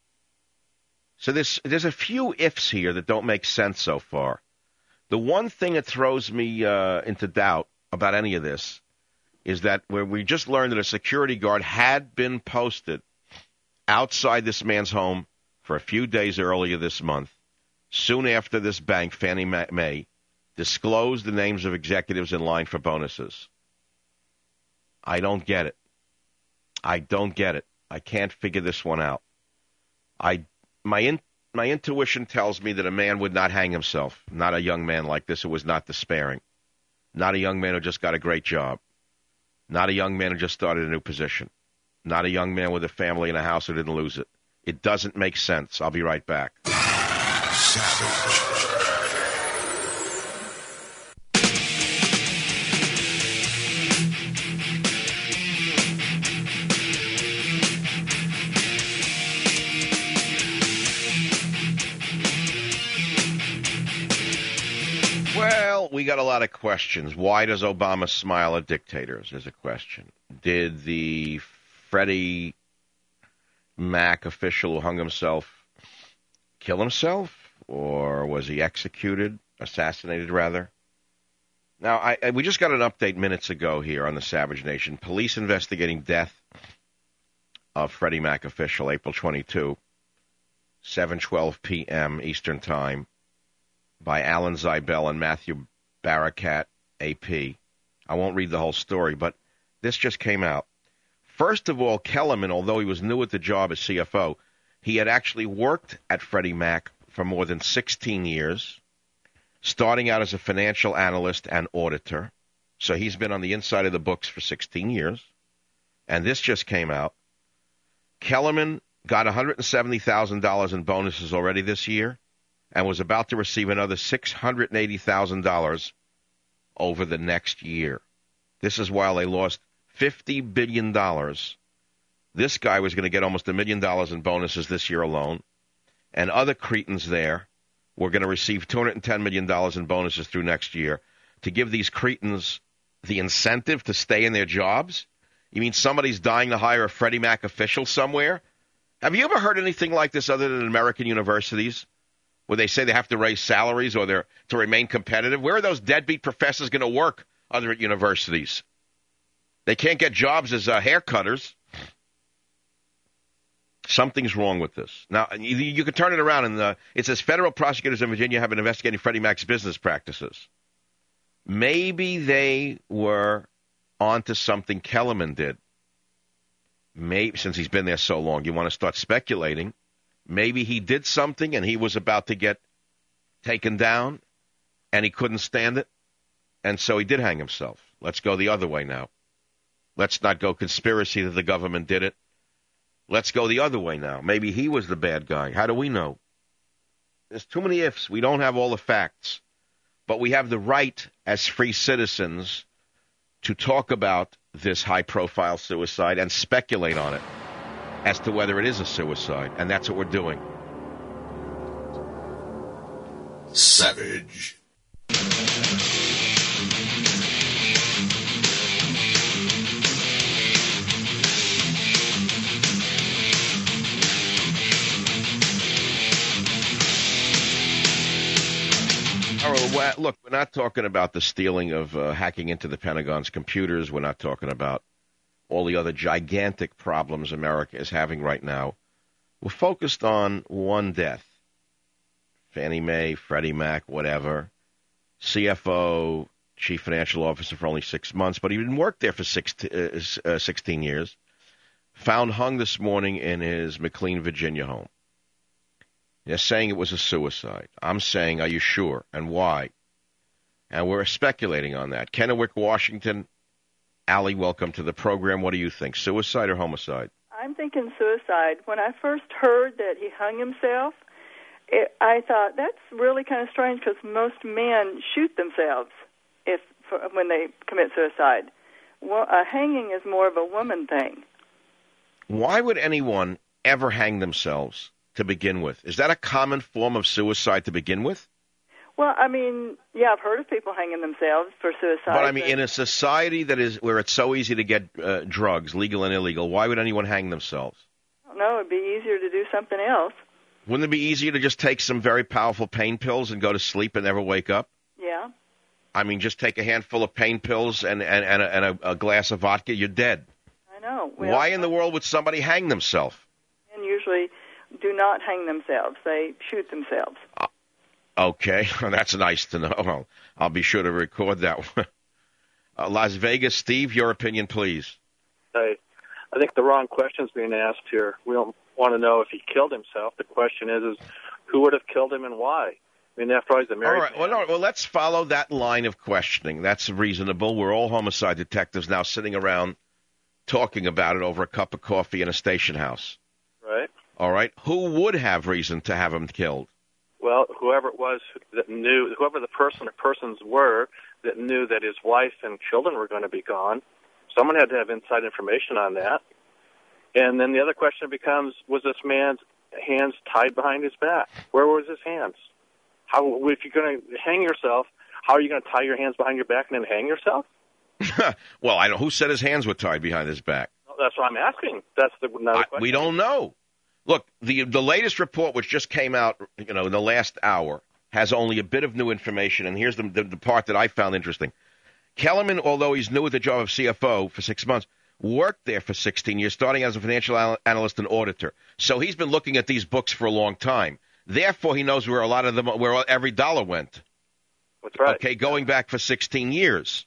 So there's there's a few ifs here that don't make sense so far. The one thing that throws me uh, into doubt about any of this is that where we just learned that a security guard had been posted outside this man's home for a few days earlier this month, soon after this bank, Fannie Mae, disclosed the names of executives in line for bonuses. I don't get it. I don't get it. I can't figure this one out. I my in, my intuition tells me that a man would not hang himself, not a young man like this who was not despairing, not a young man who just got a great job, not a young man who just started a new position, not a young man with a family and a house who didn't lose it. It doesn't make sense. I'll be right back. Savage. Well, we got a lot of questions. Why does Obama smile at dictators is a question. Did the Freddie Mac official who hung himself kill himself? Or was he executed, assassinated, rather? Now, I, I, we just got an update minutes ago here on the Savage Nation. Police investigating death of Freddie Mac official, April twenty-second, seven twelve p.m. Eastern Time, by Alan Zibel and Matthew Barakat, A P. I won't read the whole story, but this just came out. First of all, Kellerman, although he was new at the job as C F O, he had actually worked at Freddie Mac for more than sixteen years, starting out as a financial analyst and auditor. So he's been on the inside of the books for sixteen years. And this just came out. Kellerman got one hundred seventy thousand dollars in bonuses already this year and was about to receive another six hundred eighty thousand dollars over the next year. This is while they lost fifty billion dollars. This guy was going to get almost a million dollars in bonuses this year alone. And other cretins there were going to receive two hundred ten million dollars in bonuses through next year to give these cretins the incentive to stay in their jobs. You mean somebody's dying to hire a Freddie Mac official somewhere? Have you ever heard anything like this other than American universities, where they say they have to raise salaries or they're to remain competitive? Where are those deadbeat professors going to work other at universities? They can't get jobs as uh, hair cutters. Something's wrong with this. Now, you, you can turn it around, and uh, it says federal prosecutors in Virginia have been investigating Freddie Mac's business practices. Maybe they were onto something Kellerman did. Maybe, since he's been there so long, you want to start speculating. Maybe he did something, and he was about to get taken down, and he couldn't stand it, and so he did hang himself. Let's go the other way now. Let's not go conspiracy that the government did it. Let's go the other way now. Maybe he was the bad guy. How do we know? There's too many ifs. We don't have all the facts. But we have the right as free citizens to talk about this high-profile suicide and speculate on it as to whether it is a suicide, and that's what we're doing. Savage. All right, well, look, we're not talking about the stealing of uh, hacking into the Pentagon's computers. We're not talking about all the other gigantic problems America is having right now. We're focused on one death. Fannie Mae, Freddie Mac, whatever. C F O, chief financial officer for only six months, but he didn't work there for six, uh, uh, sixteen years. Found hung this morning in his McLean, Virginia home. They're saying it was a suicide. I'm saying, are you sure? And why? And we're speculating on that. Kennewick, Washington. Allie, welcome to the program. What do you think, suicide or homicide? I'm thinking suicide. When I first heard that he hung himself, it, I thought that's really kind of strange because most men shoot themselves if for, when they commit suicide. Well, uh, hanging is more of a woman thing. Why would anyone ever hang themselves to begin with? Is that a common form of suicide to begin with? Well, I mean, yeah, I've heard of people hanging themselves for suicide. But I mean, in a society that is where it's so easy to get uh, drugs, legal and illegal, why would anyone hang themselves? I don't know. It'd be easier to do something else. Wouldn't it be easier to just take some very powerful pain pills and go to sleep and never wake up? Yeah. I mean, just take a handful of pain pills and, and, and, a, and a, a glass of vodka, you're dead. I know. Well, why in the world would somebody hang themselves? Men usually do not hang themselves. They shoot themselves. Uh, okay, that's nice to know. I'll, I'll be sure to record that one. Uh, Las Vegas, Steve, your opinion, please. I, I think the wrong question's being asked here. We don't want to know if he killed himself. The question is, is who would have killed him and why? I mean, after all, he's a married All right, well, no, well, let's follow that line of questioning. That's reasonable. We're all homicide detectives now sitting around talking about it over a cup of coffee in a station house. Right. All right. Who would have reason to have him killed? Well, whoever it was that knew, whoever the person or persons were that knew that his wife and children were going to be gone, someone had to have inside information on that. And then the other question becomes, was this man's hands tied behind his back? Where was his hands? How, if you're going to hang yourself, how are you going to tie your hands behind your back and then hang yourself? Well, I don't. Who said his hands were tied behind his back? That's what I'm asking. That's the another I, question. We don't know. Look, the the latest report, which just came out, you know, in the last hour, has only a bit of new information, and here's the, the, the part that I found interesting. Kellerman, although he's new at the job of C F O for six months, worked there for sixteen years, starting as a financial analyst and auditor. So he's been looking at these books for a long time. Therefore, he knows where a lot of them, where every dollar went. That's right. Okay, going back for sixteen years.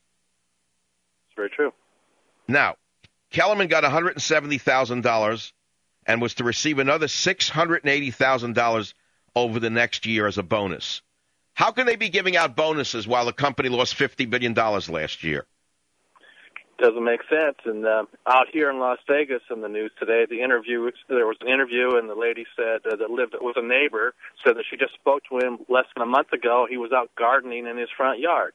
It's very true. Now, Kellerman got one hundred seventy thousand dollars and was to receive another six hundred eighty thousand dollars over the next year as a bonus. How can they be giving out bonuses while the company lost fifty billion dollars last year? Doesn't make sense. And uh, out here in Las Vegas in the news today, the interview there was an interview, and the lady said uh, that lived with a neighbor said that she just spoke to him less than a month ago. He was out gardening in his front yard,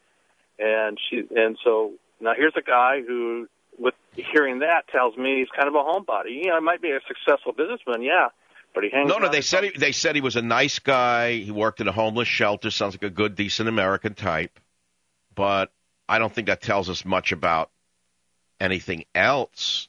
and she and so now here's a guy who, with hearing that, tells me he's kind of a homebody. You know, he might be a successful businessman, yeah, but he hangs. No, no, they said he, they said he was a nice guy. He worked in a homeless shelter. Sounds like a good, decent American type, but I don't think that tells us much about anything else.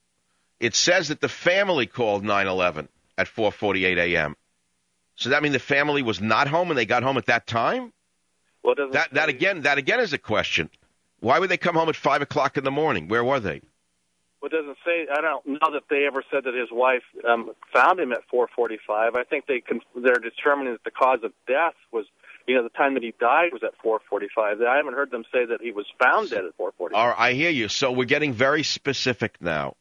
It says that the family called nine eleven at four forty-eight a.m. So that mean the family was not home and they got home at that time? Well, doesn't that that again that again is a question. Why would they come home at five o'clock in the morning? Where were they? Well, it doesn't say. I don't know that they ever said that his wife um, found him at four forty-five. I think they can, they're determining that the cause of death was, you know, the time that he died was at four forty-five. I haven't heard them say that he was found dead at four forty-five. All right, I hear you. So we're getting very specific now.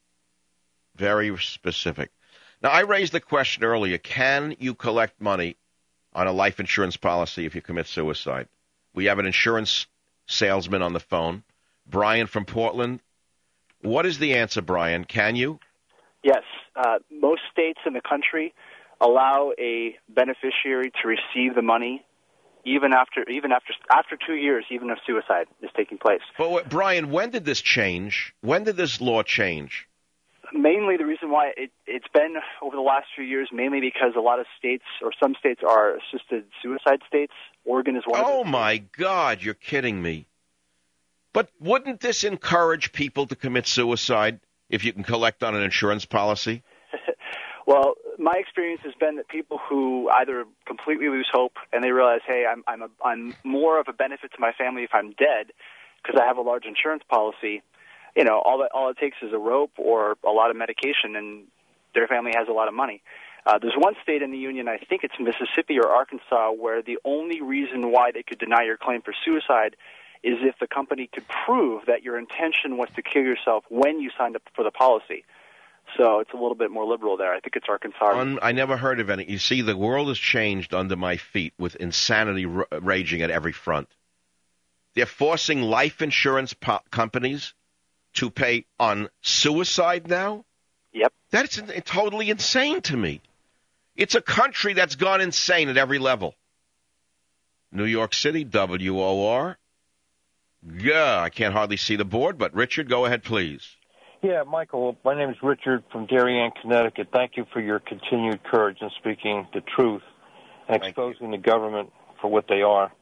Very specific. Now, I raised the question earlier, can you collect money on a life insurance policy if you commit suicide? We have an insurance salesman on the phone, Brian from Portland. What is the answer, Brian? Can you? Yes. Uh, most states in the country allow a beneficiary to receive the money even after even after after two years, even if suicide is taking place. But what, Brian, when did this change? When did this law change? Mainly, the reason why it, it's been over the last few years, mainly because a lot of states or some states are assisted suicide states. Oregon is one of them. Oh, my God, you're kidding me. But wouldn't this encourage people to commit suicide if you can collect on an insurance policy? Well, my experience has been that people who either completely lose hope and they realize, hey, I'm I'm, a, I'm more of a benefit to my family if I'm dead because I have a large insurance policy. You know, all that all it takes is a rope or a lot of medication, and their family has a lot of money. Uh, there's one state in the union, I think it's Mississippi or Arkansas, where the only reason why they could deny your claim for suicide is if the company could prove that your intention was to kill yourself when you signed up for the policy. So it's a little bit more liberal there. I think it's Arkansas. Un- I never heard of any. You see, the world has changed under my feet with insanity r- raging at every front. They're forcing life insurance po- companies to pay on suicide now? Yep. That's in- totally insane to me. It's a country that's gone insane at every level. New York City, W O R. Yeah, I can't hardly see the board, but Richard, go ahead, please. Yeah, Michael, my name is Richard from Darien, Connecticut. Thank you for your continued courage in speaking the truth and exposing the government for what they are.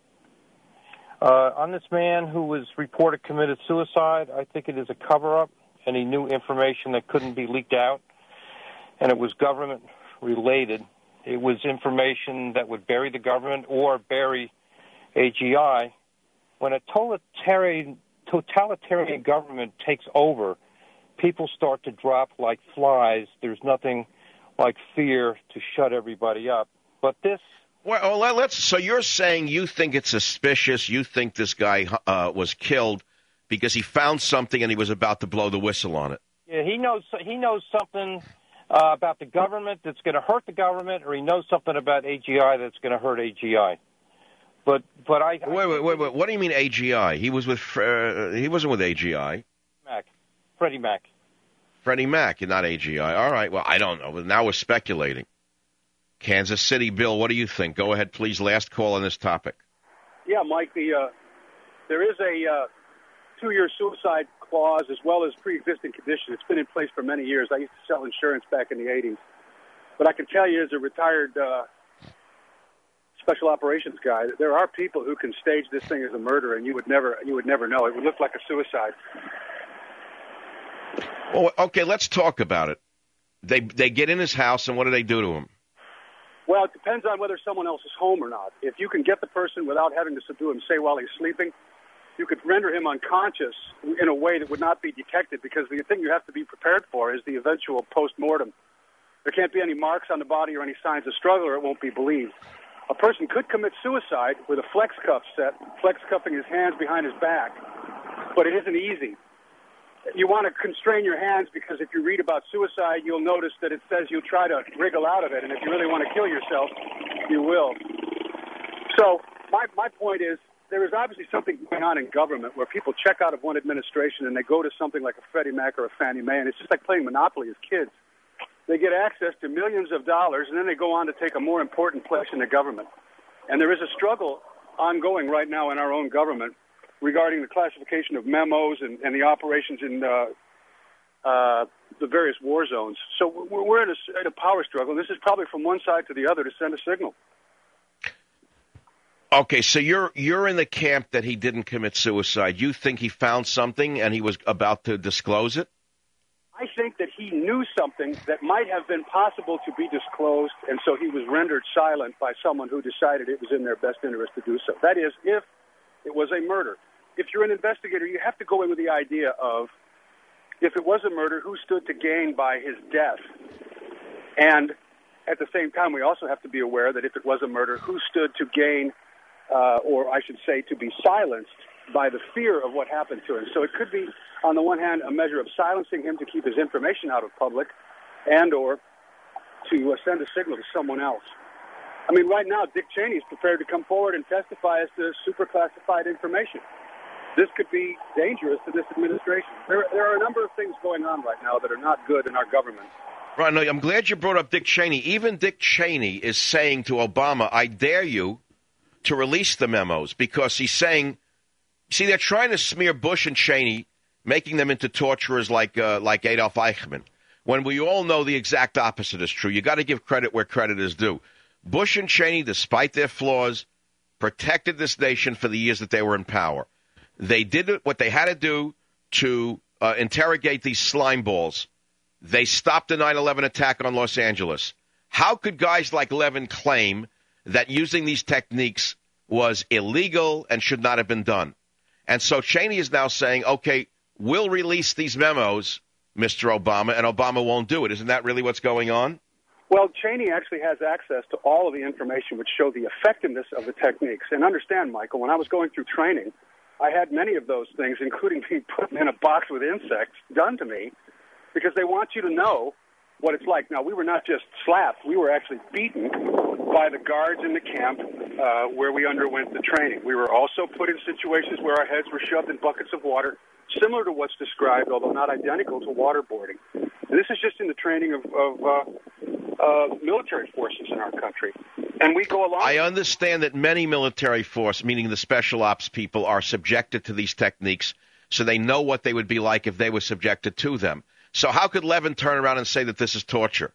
Uh, on this man who was reported committed suicide, I think it is a cover-up, and he knew information that couldn't be leaked out, and it was government-related. It was information that would bury the government or bury A G I. When a totalitarian, totalitarian government takes over, people start to drop like flies. There's nothing like fear to shut everybody up. But this... Well, let's. So you're saying you think it's suspicious, you think this guy uh, was killed because he found something and he was about to blow the whistle on it. Yeah, he knows he knows something uh, about the government that's going to hurt the government, or he knows something about A G I that's going to hurt A G I. But but I... Wait, wait, wait, wait. What do you mean A G I? He was with... Uh, he wasn't with A G I. Mac. Freddie Mac. Freddie Mac, not A G I. All right, well, I don't know. But now we're speculating. Kansas City, Bill, what do you think? Go ahead, please. Last call on this topic. Yeah, Mike, the uh, there is a uh, two-year suicide clause as well as pre-existing condition. It's been in place for many years. I used to sell insurance back in the eighties. But I can tell you as a retired uh, special operations guy that there are people who can stage this thing as a murder, and you would never you would never know. It would look like a suicide. Well, okay, let's talk about it. They they get in his house, and what do they do to him? Well, it depends on whether someone else is home or not. If you can get the person without having to subdue him, say, while he's sleeping, you could render him unconscious in a way that would not be detected, because the thing you have to be prepared for is the eventual post-mortem. There can't be any marks on the body or any signs of struggle, or it won't be believed. A person could commit suicide with a flex cuff set, flex cuffing his hands behind his back, but it isn't easy. You want to constrain your hands because if you read about suicide, you'll notice that it says you'll try to wriggle out of it, and if you really want to kill yourself, you will. So my, my point is there is obviously something going on in government where people check out of one administration and they go to something like a Freddie Mac or a Fannie Mae, and it's just like playing Monopoly as kids. They get access to millions of dollars, and then they go on to take a more important place in the government. And there is a struggle ongoing right now in our own government regarding the classification of memos and, and the operations in uh, uh, the various war zones. So we're, we're in a, in a power struggle, and this is probably from one side to the other to send a signal. Okay, so you're you're in the camp that he didn't commit suicide. You think he found something and he was about to disclose it? I think that he knew something that might have been possible to be disclosed, and so he was rendered silent by someone who decided it was in their best interest to do so. That is, if it was a murder. If you're an investigator, you have to go in with the idea of, if it was a murder, who stood to gain by his death? And at the same time, we also have to be aware that if it was a murder, who stood to gain, uh, or I should say, to be silenced by the fear of what happened to him. So it could be, on the one hand, a measure of silencing him to keep his information out of public, and or to uh, send a signal to someone else. I mean, right now, Dick Cheney is prepared to come forward and testify as to super classified information. This could be dangerous to this administration. There, there are a number of things going on right now that are not good in our government. Right, no, I'm glad you brought up Dick Cheney. Even Dick Cheney is saying to Obama, I dare you to release the memos because he's saying, see, they're trying to smear Bush and Cheney, making them into torturers like uh, like Adolf Eichmann, when we all know the exact opposite is true. You got to give credit where credit is due. Bush and Cheney, despite their flaws, protected this nation for the years that they were in power. They did what they had to do to uh, interrogate these slime balls. They stopped the nine eleven attack on Los Angeles. How could guys like Levin claim that using these techniques was illegal and should not have been done? And so Cheney is now saying, okay, we'll release these memos, Mister Obama, and Obama won't do it. Isn't that really what's going on? Well, Cheney actually has access to all of the information which show the effectiveness of the techniques. And understand, Michael, when I was going through training, I had many of those things, including being put in a box with insects, done to me, because they want you to know what it's like. Now, we were not just slapped. We were actually beaten by the guards in the camp uh, where we underwent the training. We were also put in situations where our heads were shoved in buckets of water, similar to what's described, although not identical to waterboarding. And this is just in the training of, of uh, uh, military forces in our country. And we go along. I understand that many military force, meaning the special ops people, are subjected to these techniques, so they know what they would be like if they were subjected to them. So how could Levin turn around and say that this is torture?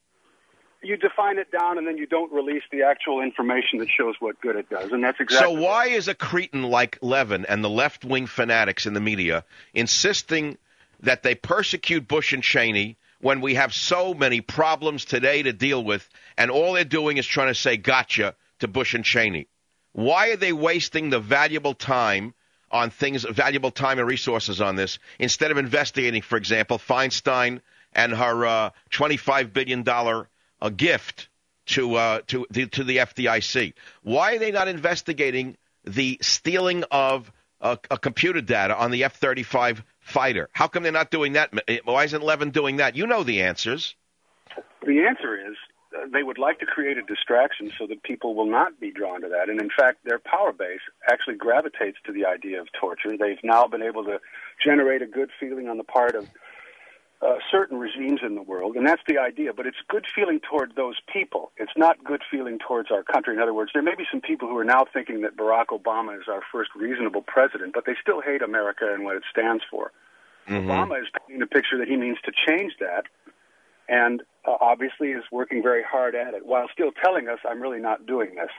You define it down, and then you don't release the actual information that shows what good it does, and that's exactly. So why is a cretin like Levin and the left-wing fanatics in the media insisting that they persecute Bush and Cheney when we have so many problems today to deal with, and all they're doing is trying to say gotcha to Bush and Cheney? Why are they wasting the valuable time on things, valuable time and resources on this, instead of investigating, for example, Feinstein and her uh, twenty-five billion dollars a gift to, uh, to, to, to the F D I C? Why are they not investigating the stealing of uh, a computer data on the F thirty-five fighter? How come they're not doing that? Why isn't Levin doing that? You know the answers. The answer is uh, they would like to create a distraction so that people will not be drawn to that. And, in fact, their power base actually gravitates to the idea of torture. They've now been able to generate a good feeling on the part of uh, certain regimes in the world, and that's the idea. But it's good feeling toward those people. It's not good feeling towards our country. In other words, there may be some people who are now thinking that Barack Obama is our first reasonable president, but they still hate America and what it stands for. Mm-hmm. Obama is painting a picture that he means to change that, and uh, obviously is working very hard at it, while still telling us, I'm really not doing this.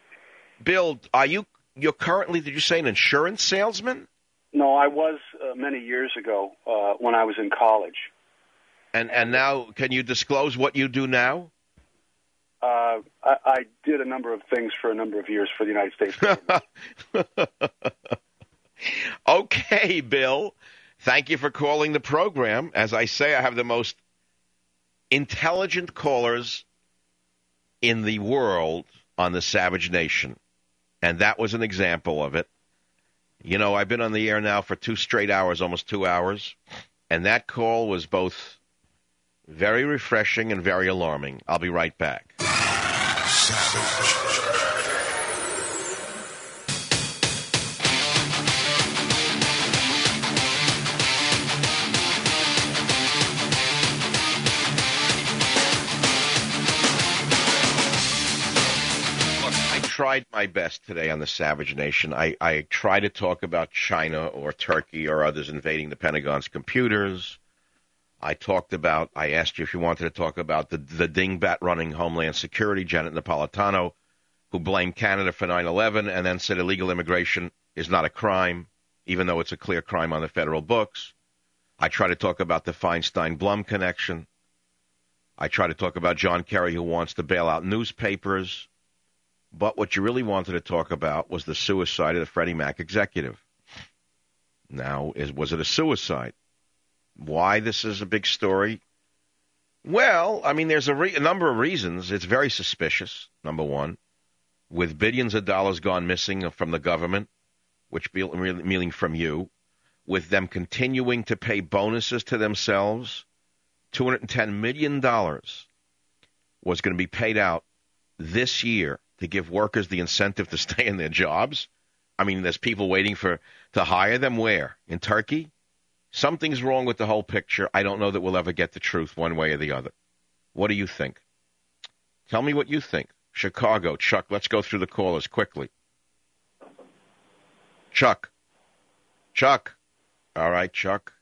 Bill, are you, you're currently, did you say, an insurance salesman? No, I was uh, many years ago uh, when I was in college. And and now, can you disclose what you do now? Uh, I, I did a number of things for a number of years for the United States government. Okay, Bill. Thank you for calling the program. As I say, I have the most intelligent callers in the world on the Savage Nation. And that was an example of it. You know, I've been on the air now for two straight hours, almost two hours. And that call was both very refreshing and very alarming. I'll be right back. Savage. Tried my best today on the Savage Nation. I, I try to talk about China or Turkey or others invading the Pentagon's computers. I talked about, I asked you if you wanted to talk about the, the dingbat running Homeland Security, Janet Napolitano, who blamed Canada for nine eleven and then said illegal immigration is not a crime, even though it's a clear crime on the federal books. I try to talk about the Feinstein-Blum connection. I try to talk about John Kerry, who wants to bail out newspapers. But what you really wanted to talk about was the suicide of the Freddie Mac executive. Now, is was it a suicide? Why this is a big story? Well, I mean, there's a, re- a number of reasons. It's very suspicious, number one, with billions of dollars gone missing from the government, which be, meaning from you, with them continuing to pay bonuses to themselves. two hundred ten million dollars was going to be paid out this year to give workers the incentive to stay in their jobs. I mean, there's people waiting for to hire them where? In Turkey? Something's wrong with the whole picture. I don't know that we'll ever get the truth one way or the other. What do you think? Tell me what you think. Chicago. Chuck, let's go through the callers quickly. Chuck. Chuck. All right, Chuck.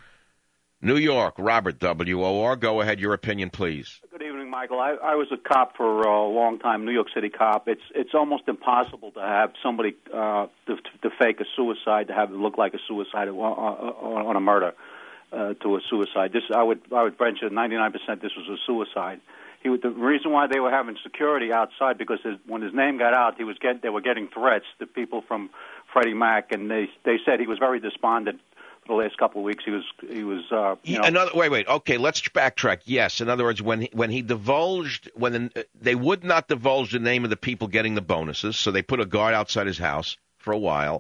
New York, Robert, W O R. Go ahead, your opinion, please. Good evening, Michael. I, I was a cop for a long time, New York City cop. It's it's almost impossible to have somebody uh, to, to fake a suicide, to have it look like a suicide on, on, on a murder uh, to a suicide. This I would I would venture ninety-nine percent this was a suicide. He would, the reason why they were having security outside because his, when his name got out, he was get, they were getting threats to people from Freddie Mac, and they they said he was very despondent. The last couple of weeks, he was he was. Uh, you know, Another wait, wait. Okay, let's backtrack. Yes, in other words, when he, when he divulged, when the, they would not divulge the name of the people getting the bonuses, so they put a guard outside his house for a while.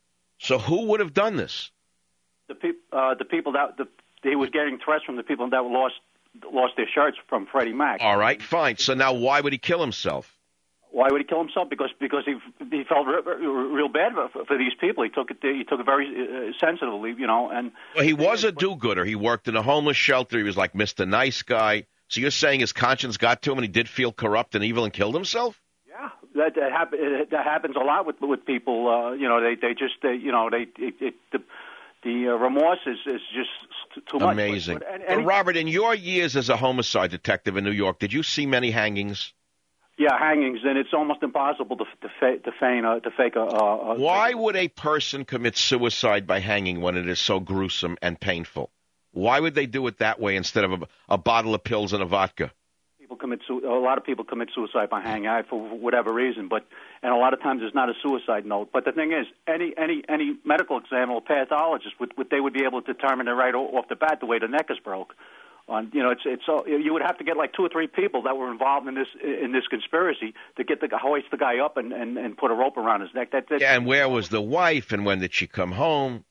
So who would have done this? The people, uh, the people that the, he was getting threats from the people that lost lost their shirts from Freddie Mac. All right, fine. So now, why would he kill himself? Why would he kill himself? Because because he he felt re- real bad for, for these people. He took it he took it very uh, sensitively, you know. And well, he was a do-gooder. He worked in a homeless shelter. He was like Mister Nice Guy. So you're saying his conscience got to him, and he did feel corrupt and evil and killed himself? Yeah, that that, happen, that happens a lot with with people. Uh, you know, they they just they, you know they it, it, the the uh, remorse is is just too much. Amazing. But, but, and, and but Robert, in your years as a homicide detective in New York, did you see many hangings? Yeah, hangings, and it's almost impossible to to, fa- to feign uh, to fake a, a. Why would a person commit suicide by hanging when it is so gruesome and painful? Why would they do it that way instead of a, a bottle of pills and a vodka? People commit su- a lot of people commit suicide by hanging for whatever reason, but and a lot of times it's not a suicide note. But the thing is, any any any medical examiner or pathologist would, would they would be able to determine it right off the bat the way the neck is broke. On you know, it's it's so you would have to get like two or three people that were involved in this in this conspiracy to get the hoist the guy up and, and, and put a rope around his neck. That, that yeah, and where was the wife, and when did she come home?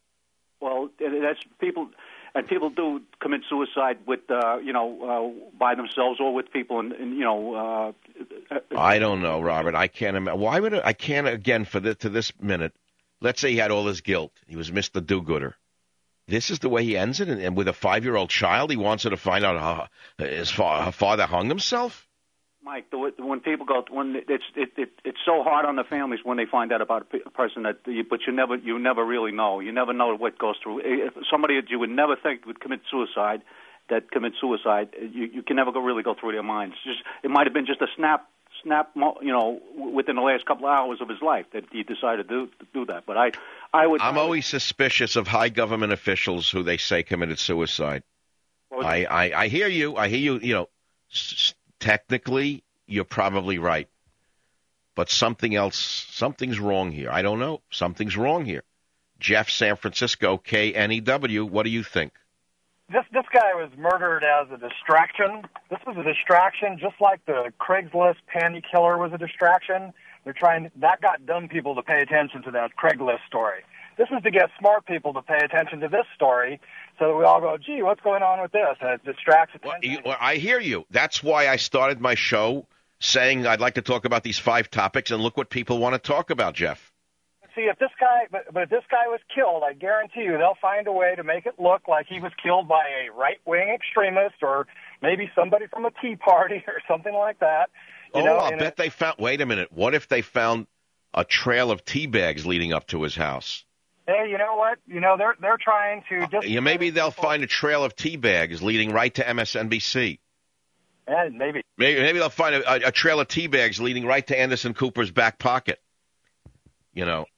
Well, that's people, and people do commit suicide with uh, you know uh, by themselves or with people, and, and you know. Uh, I don't know, Robert. I can't imagine. Why would it, I can't again for this to this minute? Let's say he had all his guilt. He was Mister Do-Gooder. This is the way he ends it, and, and with a five-year-old child, he wants her to find out how his fa- her father hung himself. Mike, the, when people go, when it's it, it it's so hard on the families when they find out about a person that, you, but you never you never really know. You never know what goes through. If somebody that you would never think would commit suicide, that commits suicide, you you can never go really go through their minds. Just it might have been just a snap. Snap, you know, within the last couple of hours of his life that he decided to do, to do that. But I, I would. I'm I would, always suspicious of high government officials who they say committed suicide. I, I, I hear you. I hear you. You know, s- technically, you're probably right, but something else, something's wrong here. I don't know. Something's wrong here. Jeff, San Francisco, K N E W. What do you think? This this guy was murdered as a distraction. This was a distraction, just like the Craigslist panty killer was a distraction. They're trying that got dumb people to pay attention to that Craigslist story. This is to get smart people to pay attention to this story, so that we all go, "Gee, what's going on with this?" And it distracts attention. Well, you, well, I hear you. That's why I started my show saying I'd like to talk about these five topics, and look what people want to talk about, Jeff. See, if this guy, but, but if this guy was killed, I guarantee you they'll find a way to make it look like he was killed by a right-wing extremist or maybe somebody from a Tea Party or something like that. You oh, know, I'll and bet it, they found. Wait a minute. What if they found a trail of tea bags leading up to his house? Hey, you know what? You know they're they're trying to just. Yeah, maybe they'll find a trail of tea bags leading right to M S N B C. And maybe. Maybe maybe they'll find a, a trail of tea bags leading right to Anderson Cooper's back pocket. You know.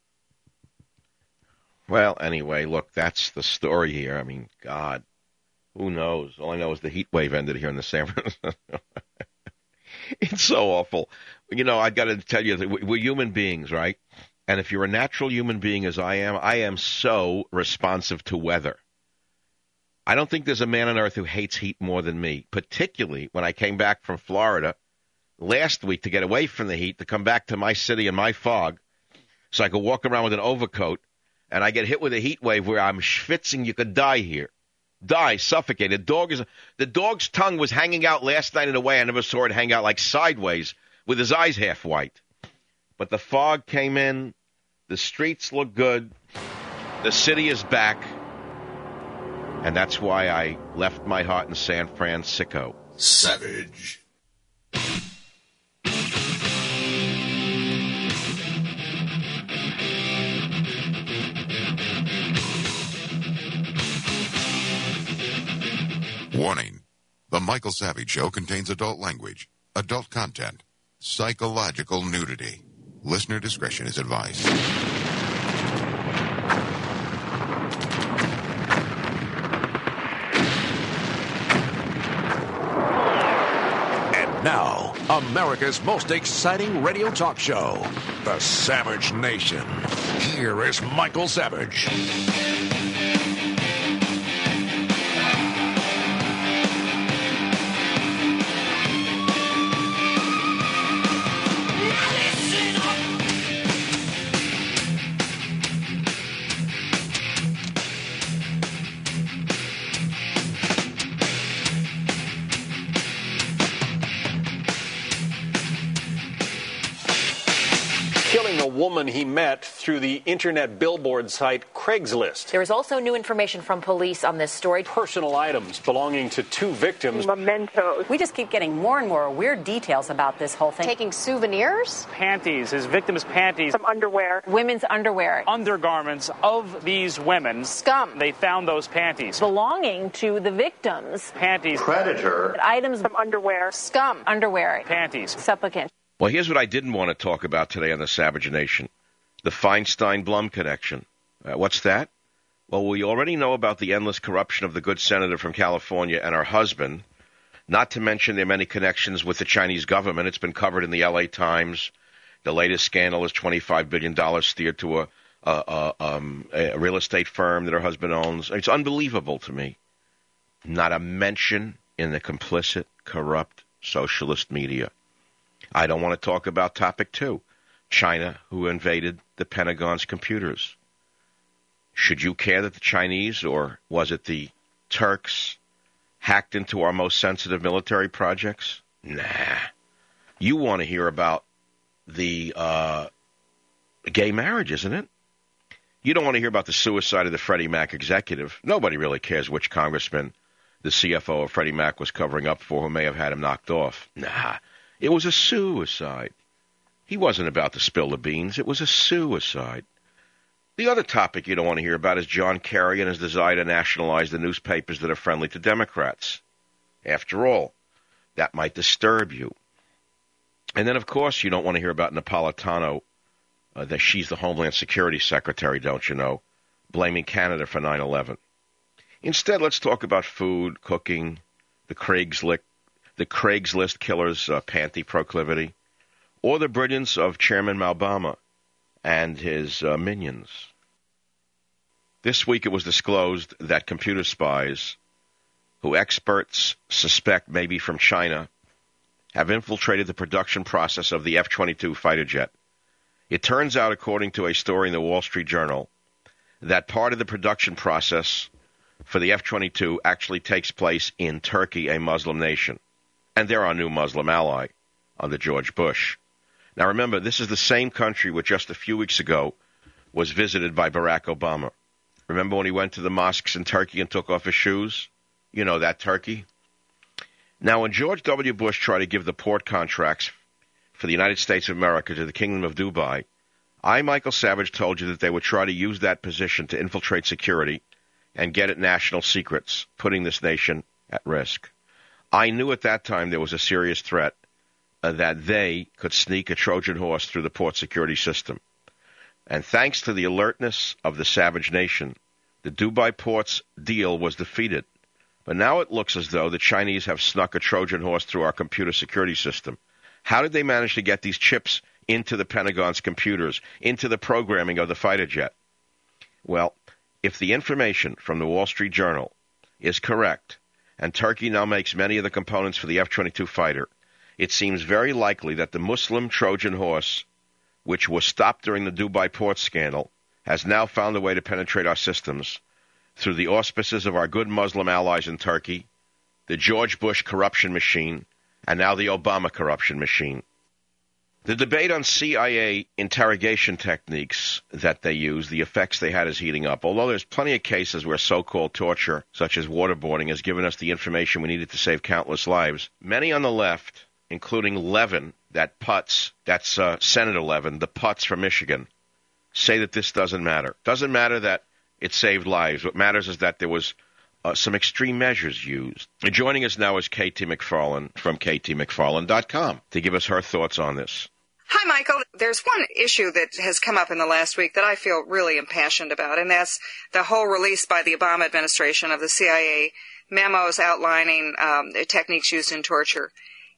Well, anyway, look, that's the story here. I mean, God, who knows? All I know is the heat wave ended here in the San Francisco. It's so awful. You know, I got to tell you, that we're human beings, right? And if you're a natural human being as I am, I am so responsive to weather. I don't think there's a man on earth who hates heat more than me, particularly when I came back from Florida last week to get away from the heat, to come back to my city in my fog so I could walk around with an overcoat. And I get hit with a heat wave where I'm schwitzing. You could die here. Die, suffocate. The dog is the dog's tongue was hanging out last night in a way I never saw it hang out, like sideways, with his eyes half white. But the fog came in. The streets look good. The city is back. And that's why I left my heart in San Francisco. Savage. Warning. The Michael Savage Show contains adult language, adult content, psychological nudity. Listener discretion is advised. And now, America's most exciting radio talk show, The Savage Nation. Here is Michael Savage. Woman he met through the internet billboard site Craigslist. There is also new information from police on this story. Personal items belonging to two victims. Mementos. We just keep getting more and more weird details about this whole thing. Taking souvenirs? Panties, his victim's panties. Some underwear. Women's underwear. Undergarments of these women. Scum. They found those panties. Belonging to the victims. Panties. Predator. Items from underwear. Scum. Underwear. Panties. Supplicant. Well, here's what I didn't want to talk about today on the Savage Nation. The Feinstein-Blum connection. Uh, what's that? Well, we already know about the endless corruption of the good senator from California and her husband, not to mention their many connections with the Chinese government. It's been covered in the L A Times. The latest scandal is twenty-five billion dollars steered to a, a, a, um, a real estate firm that her husband owns. It's unbelievable to me. Not a mention in the complicit, corrupt, socialist media. I don't want to talk about topic two, China, who invaded the Pentagon's computers. Should you care that the Chinese, or was it the Turks, hacked into our most sensitive military projects? Nah. You want to hear about the uh, gay marriage, isn't it? You don't want to hear about the suicide of the Freddie Mac executive. Nobody really cares which congressman the C F O of Freddie Mac was covering up for who may have had him knocked off. Nah. It was a suicide. He wasn't about to spill the beans. It was a suicide. The other topic you don't want to hear about is John Kerry and his desire to nationalize the newspapers that are friendly to Democrats. After all, that might disturb you. And then, of course, you don't want to hear about Napolitano, uh, that she's the Homeland Security Secretary, don't you know, blaming Canada for nine eleven. Instead, let's talk about food, cooking, the Craigslist, the Craigslist killer's uh, panty proclivity, or the brilliance of Chairman Obama and his uh, minions. This week it was disclosed that computer spies, who experts suspect may be from China, have infiltrated the production process of the F twenty-two fighter jet. It turns out, according to a story in the Wall Street Journal, that part of the production process for the F twenty-two actually takes place in Turkey, a Muslim nation. And they're our new Muslim ally under George Bush. Now remember, this is the same country which just a few weeks ago was visited by Barack Obama. Remember when he went to the mosques in Turkey and took off his shoes? You know, that Turkey. Now, when George W. Bush tried to give the port contracts for the United States of America to the Kingdom of Dubai, I, Michael Savage, told you that they would try to use that position to infiltrate security and get at national secrets, putting this nation at risk. I knew at that time there was a serious threat uh, that they could sneak a Trojan horse through the port security system. And thanks to the alertness of the Savage Nation, the Dubai ports deal was defeated. But now it looks as though the Chinese have snuck a Trojan horse through our computer security system. How did they manage to get these chips into the Pentagon's computers, into the programming of the fighter jet? Well, if the information from the Wall Street Journal is correct, and Turkey now makes many of the components for the F twenty-two fighter, it seems very likely that the Muslim Trojan horse, which was stopped during the Dubai port scandal, has now found a way to penetrate our systems through the auspices of our good Muslim allies in Turkey, the George Bush corruption machine, and now the Obama corruption machine. The debate on C I A interrogation techniques that they use, the effects they had, is heating up. Although there's plenty of cases where so-called torture, such as waterboarding, has given us the information we needed to save countless lives, many on the left, including Levin, that putz, that's uh, Senator Levin, the putz from Michigan, say that this doesn't matter. Doesn't matter that it saved lives. What matters is that there was uh, some extreme measures used. Joining us now is Katie McFarland from K T McFarland dot com to give us her thoughts on this. Hi, Michael. There's one issue that has come up in the last week that I feel really impassioned about, and that's the whole release by the Obama administration of the C I A memos outlining um, the techniques used in torture.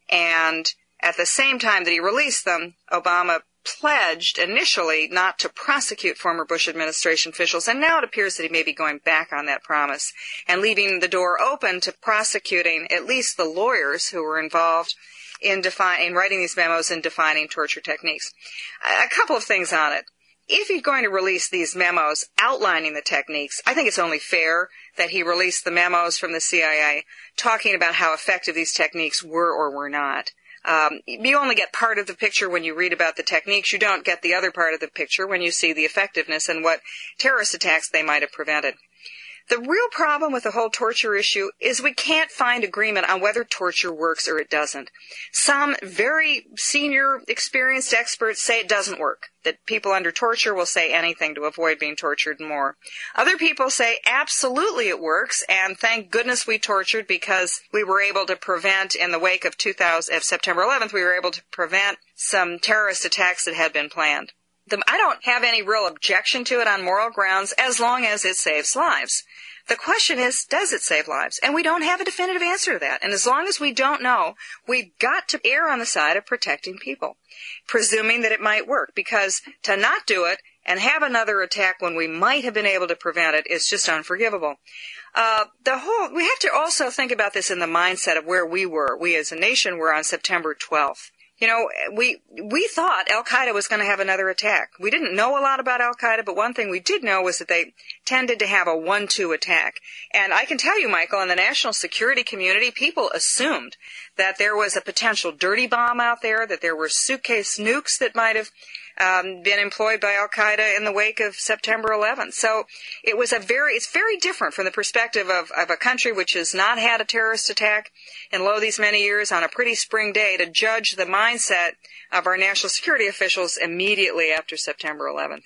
And at the same time that he released them, Obama pledged initially not to prosecute former Bush administration officials, and now it appears that he may be going back on that promise and leaving the door open to prosecuting at least the lawyers who were involved in, defi- in writing these memos and defining torture techniques. A couple of things on it. If he's going to release these memos outlining the techniques, I think it's only fair that he released the memos from the C I A talking about how effective these techniques were or were not. Um, you only get part of the picture when you read about the techniques. You don't get the other part of the picture when you see the effectiveness and what terrorist attacks they might have prevented. The real problem with the whole torture issue is we can't find agreement on whether torture works or it doesn't. Some very senior, experienced experts say it doesn't work, that people under torture will say anything to avoid being tortured more. Other people say absolutely it works, and thank goodness we tortured because we were able to prevent, in the wake of, two thousand, of September eleventh, we were able to prevent some terrorist attacks that had been planned. The, I don't have any real objection to it on moral grounds as long as it saves lives. The question is, does it save lives? And we don't have a definitive answer to that. And as long as we don't know, we've got to err on the side of protecting people, presuming that it might work, because to not do it and have another attack when we might have been able to prevent it is just unforgivable. Uh, the whole, we have to also think about this in the mindset of where we were. We as a nation were on September twelfth. You know, we we thought Al-Qaeda was going to have another attack. We didn't know a lot about Al-Qaeda, but one thing we did know was that they tended to have a one two attack. And I can tell you, Michael, in the national security community, people assumed that there was a potential dirty bomb out there, that there were suitcase nukes that might have um, been employed by Al-Qaeda in the wake of September eleventh. So it was a very, it's very different from the perspective of, of a country which has not had a terrorist attack in lo these many years on a pretty spring day to judge the mindset of our national security officials immediately after September eleventh.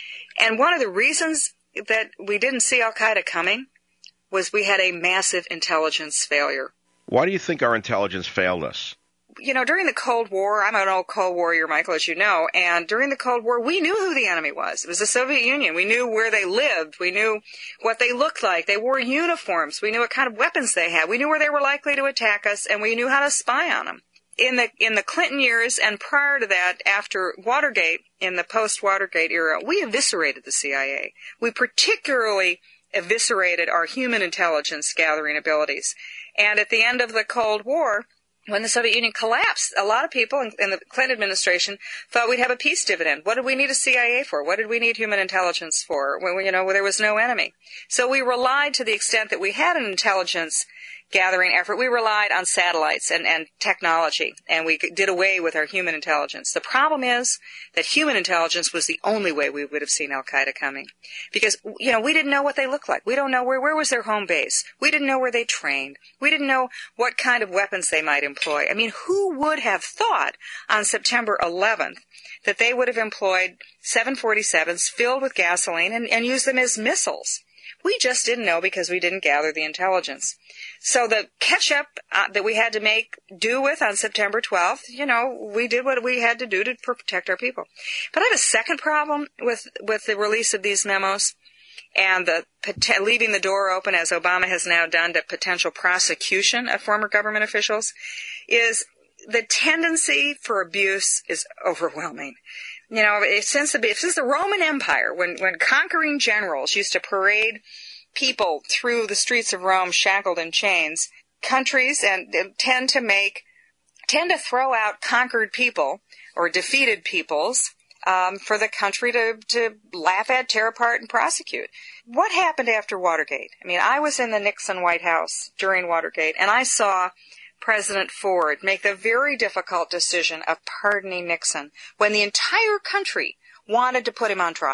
And one of the reasons that we didn't see Al-Qaeda coming was we had a massive intelligence failure. Why do you think our intelligence failed us? You know, during the Cold War, I'm an old Cold Warrior, Michael, as you know, and during the Cold War, we knew who the enemy was. It was the Soviet Union. We knew where they lived. We knew what they looked like. They wore uniforms. We knew what kind of weapons they had. We knew where they were likely to attack us, and we knew how to spy on them. In the in the Clinton years and prior to that, after Watergate, in the post-Watergate era, we eviscerated the C I A. We particularly eviscerated our human intelligence gathering abilities. And at the end of the Cold War, when the Soviet Union collapsed, a lot of people in, in the Clinton administration thought we'd have a peace dividend. What did we need a C I A for? What did we need human intelligence for? When, you know, where there was no enemy. So we relied, to the extent that we had an intelligence gathering effort, we relied on satellites and, and technology, and we did away with our human intelligence. The problem is that human intelligence was the only way we would have seen Al-Qaeda coming. Because, you know, we didn't know what they looked like. We don't know where, where was their home base. We didn't know where they trained. We didn't know what kind of weapons they might employ. I mean, who would have thought on September eleventh that they would have employed seven forty-sevens filled with gasoline and, and used them as missiles? We just didn't know because we didn't gather the intelligence. So the catch-up uh, that we had to make do with on September twelfth, you know, we did what we had to do to protect our people. But I have a second problem with, with the release of these memos and the leaving the door open, as Obama has now done, to potential prosecution of former government officials, is the tendency for abuse is overwhelming. You know, since the, since the Roman Empire, when, when conquering generals used to parade people through the streets of Rome shackled in chains, countries and tend to make, tend to throw out conquered people or defeated peoples um, for the country to, to laugh at, tear apart, and prosecute. What happened after Watergate? I mean, I was in the Nixon White House during Watergate, and I saw President Ford make the very difficult decision of pardoning Nixon when the entire country wanted to put him on trial.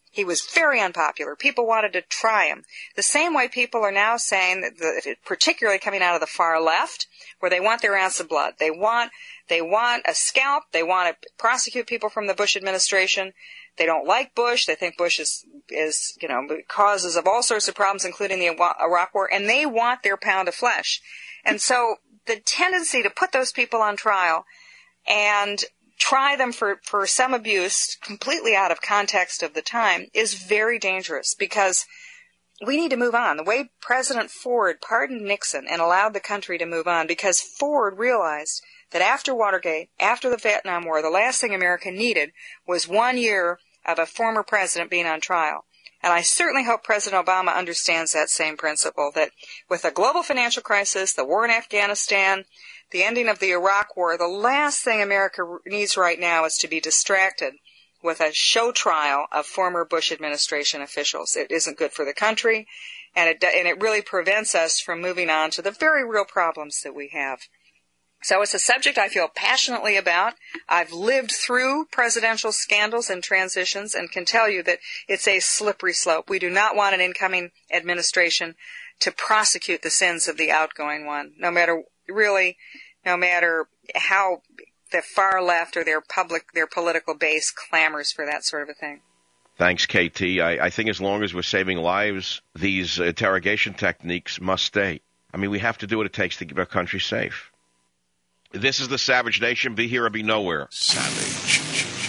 He was very unpopular. People wanted to try him. The same way people are now saying, that the, particularly coming out of the far left, where they want their ounce of blood. They want, they want a scalp. They want to prosecute people from the Bush administration. They don't like Bush. They think Bush is, is, you know, causes of all sorts of problems, including the Iraq War, and they want their pound of flesh. And so the tendency to put those people on trial and try them for, for some abuse completely out of context of the time is very dangerous, because we need to move on. The way President Ford pardoned Nixon and allowed the country to move on, because Ford realized that after Watergate, after the Vietnam War, the last thing America needed was one year of a former president being on trial. And I certainly hope President Obama understands that same principle, that with a global financial crisis, the war in Afghanistan, the ending of the Iraq War, the last thing America needs right now is to be distracted with a show trial of former Bush administration officials. It isn't good for the country, and it, and it really prevents us from moving on to the very real problems that we have. So it's a subject I feel passionately about. I've lived through presidential scandals and transitions and can tell you that it's a slippery slope. We do not want an incoming administration to prosecute the sins of the outgoing one, no matter, really, no matter how the far left or their public, their political base clamors for that sort of a thing. Thanks, K T. I, I think as long as we're saving lives, these interrogation techniques must stay. I mean, we have to do what it takes to keep our country safe. This is the Savage Nation. Be here or be nowhere. Savage.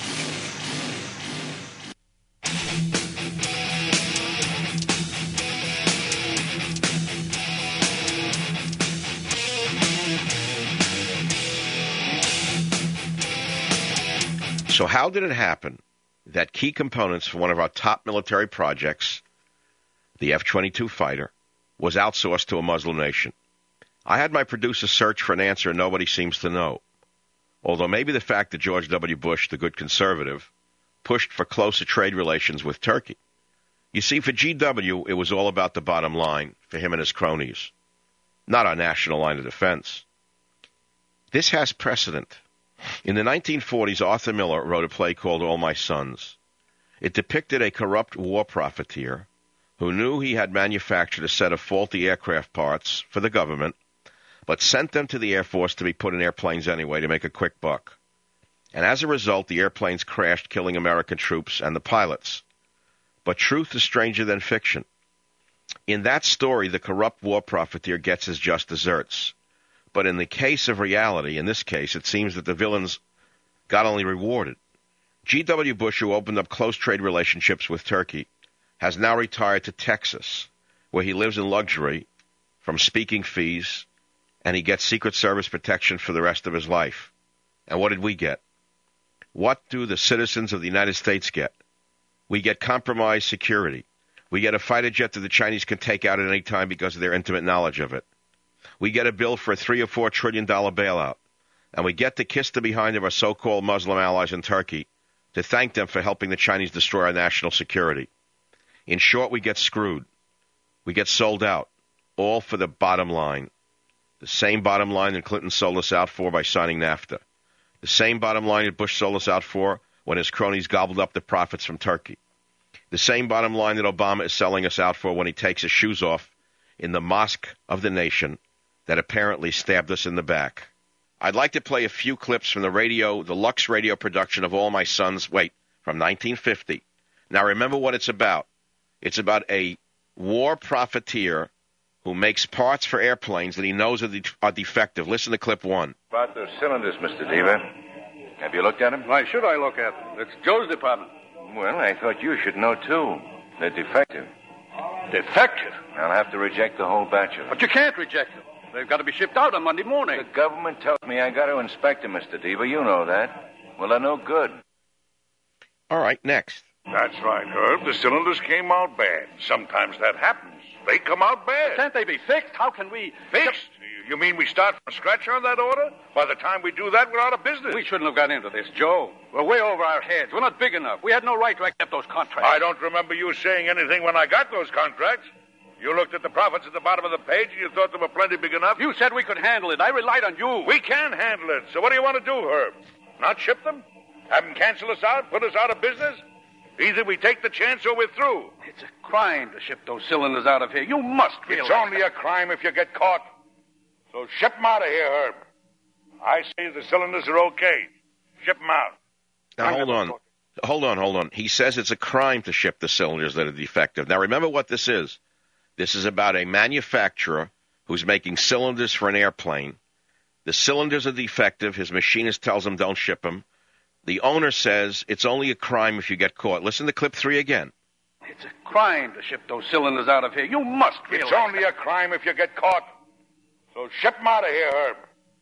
So how did it happen that key components for one of our top military projects, the F twenty-two fighter, was outsourced to a Muslim nation? I had my producer search for an answer, and nobody seems to know. Although maybe the fact that George W. Bush, the good conservative, pushed for closer trade relations with Turkey. You see, for G W, it was all about the bottom line for him and his cronies, not our national line of defense. This has precedent. In the nineteen forties, Arthur Miller wrote a play called All My Sons. It depicted a corrupt war profiteer who knew he had manufactured a set of faulty aircraft parts for the government, but sent them to the Air Force to be put in airplanes anyway to make a quick buck. And as a result, the airplanes crashed, killing American troops and the pilots. But truth is stranger than fiction. In that story, the corrupt war profiteer gets his just desserts. But in the case of reality, in this case, it seems that the villains got only rewarded. G W. Bush, who opened up close trade relationships with Turkey, has now retired to Texas, where he lives in luxury from speaking fees, and he gets Secret Service protection for the rest of his life. And what did we get? What do the citizens of the United States get? We get compromised security. We get a fighter jet that the Chinese can take out at any time because of their intimate knowledge of it. We get a bill for a three or four trillion dollar bailout. And we get to kiss the behind of our so-called Muslim allies in Turkey to thank them for helping the Chinese destroy our national security. In short, we get screwed. We get sold out, all for the bottom line. The same bottom line that Clinton sold us out for by signing NAFTA. The same bottom line that Bush sold us out for when his cronies gobbled up the profits from Turkey. The same bottom line that Obama is selling us out for when he takes his shoes off in the mosque of the nation that apparently stabbed us in the back. I'd like to play a few clips from the radio, the Lux radio production of All My Sons, wait, from nineteen fifty. Now remember what it's about. It's about a war profiteer who makes parts for airplanes that he knows are, de- are defective. Listen to clip one. About those cylinders, Mister Deaver. Have you looked at them? Why should I look at them? It's Joe's department. Well, I thought you should know, too. They're defective. Defective? I'll have to reject the whole batch of them. But you can't reject them. They've got to be shipped out on Monday morning. The government tells me I got to inspect them, Mister Deaver. You know that. Well, they're no good. All right, next. That's right, Herb. The cylinders came out bad. Sometimes that happens. They come out bad. Can't they be fixed? How can we... Fixed? You mean we start from scratch on that order? By the time we do that, we're out of business. We shouldn't have got into this, Joe. We're way over our heads. We're not big enough. We had no right to accept those contracts. I don't remember you saying anything when I got those contracts. You looked at the profits at the bottom of the page and you thought they were plenty big enough. You said we could handle it. I relied on you. We can handle it. So what do you want to do, Herb? Not ship them? Have them cancel us out? Put us out of business? Either we take the chance or we're through. It's a crime to ship those cylinders out of here. You must realize It's only a crime if you get caught. So ship them out of here, Herb. I say the cylinders are okay. Ship them out. Now, hold on. Hold on, hold on. He says it's a crime to ship the cylinders that are defective. Now, remember what this is. This is about a manufacturer who's making cylinders for an airplane. The cylinders are defective. His machinist tells him don't ship them. The owner says it's only a crime if you get caught. Listen to clip three again. it's a crime to ship those cylinders out of here. You must realize It's only a crime if you get caught. So ship them out of here, Herb.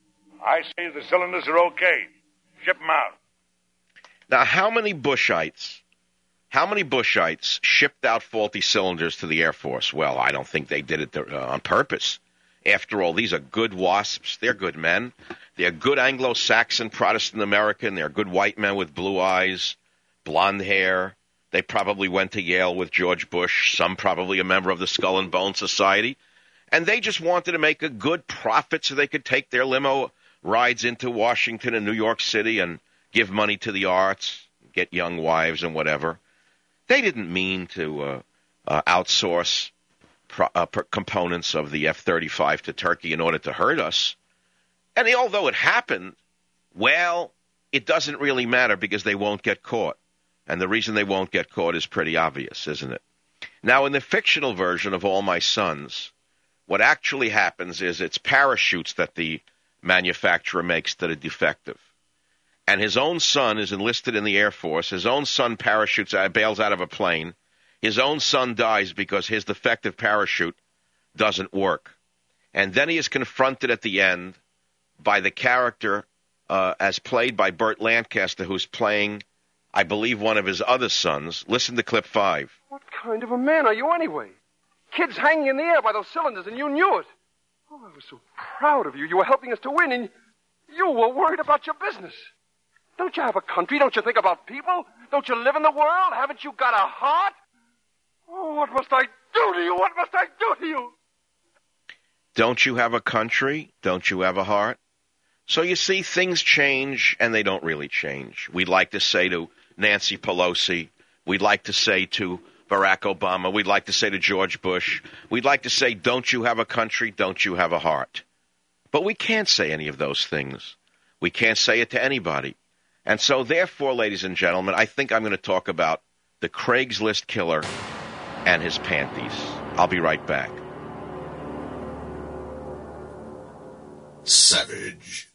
I say the cylinders are okay. Ship them out. Now, how many Bushites, how many Bushites shipped out faulty cylinders to the Air Force? Well, I don't think they did it uh, on purpose. After all, these are good WASPs. They're good men. They're good Anglo-Saxon Protestant American. They're good white men with blue eyes, blonde hair. They probably went to Yale with George Bush. Some probably a member of the Skull and Bone Society. And they just wanted to make a good profit so they could take their limo rides into Washington and New York City and give money to the arts, get young wives and whatever. They didn't mean to uh, uh, outsource pro- uh, per- components of the F thirty-five to Turkey in order to hurt us. And although it happened, well, it doesn't really matter because they won't get caught. And the reason they won't get caught is pretty obvious, isn't it? Now, in the fictional version of All My Sons, what actually happens is it's parachutes that the manufacturer makes that are defective. And his own son is enlisted in the Air Force. His own son parachutes, uh, bails out of a plane. His own son dies because his defective parachute doesn't work. And then he is confronted at the end by the character uh, as played by Burt Lancaster, who's playing, I believe, one of his other sons. Listen to clip five. What kind of a man are you anyway? Kids hanging in the air by those cylinders, and you knew it. Oh, I was so proud of you. You were helping us to win, and you were worried about your business. Don't you have a country? Don't you think about people? Don't you live in the world? Haven't you got a heart? Oh, what must I do to you? What must I do to you? Don't you have a country? Don't you have a heart? So you see, things change, and they don't really change. We'd like to say to Nancy Pelosi, we'd like to say to Barack Obama, we'd like to say to George Bush, we'd like to say, don't you have a country? Don't you have a heart? But we can't say any of those things. We can't say it to anybody. And so, therefore, ladies and gentlemen, I think I'm going to talk about the Craigslist killer and his panties. I'll be right back. Savage.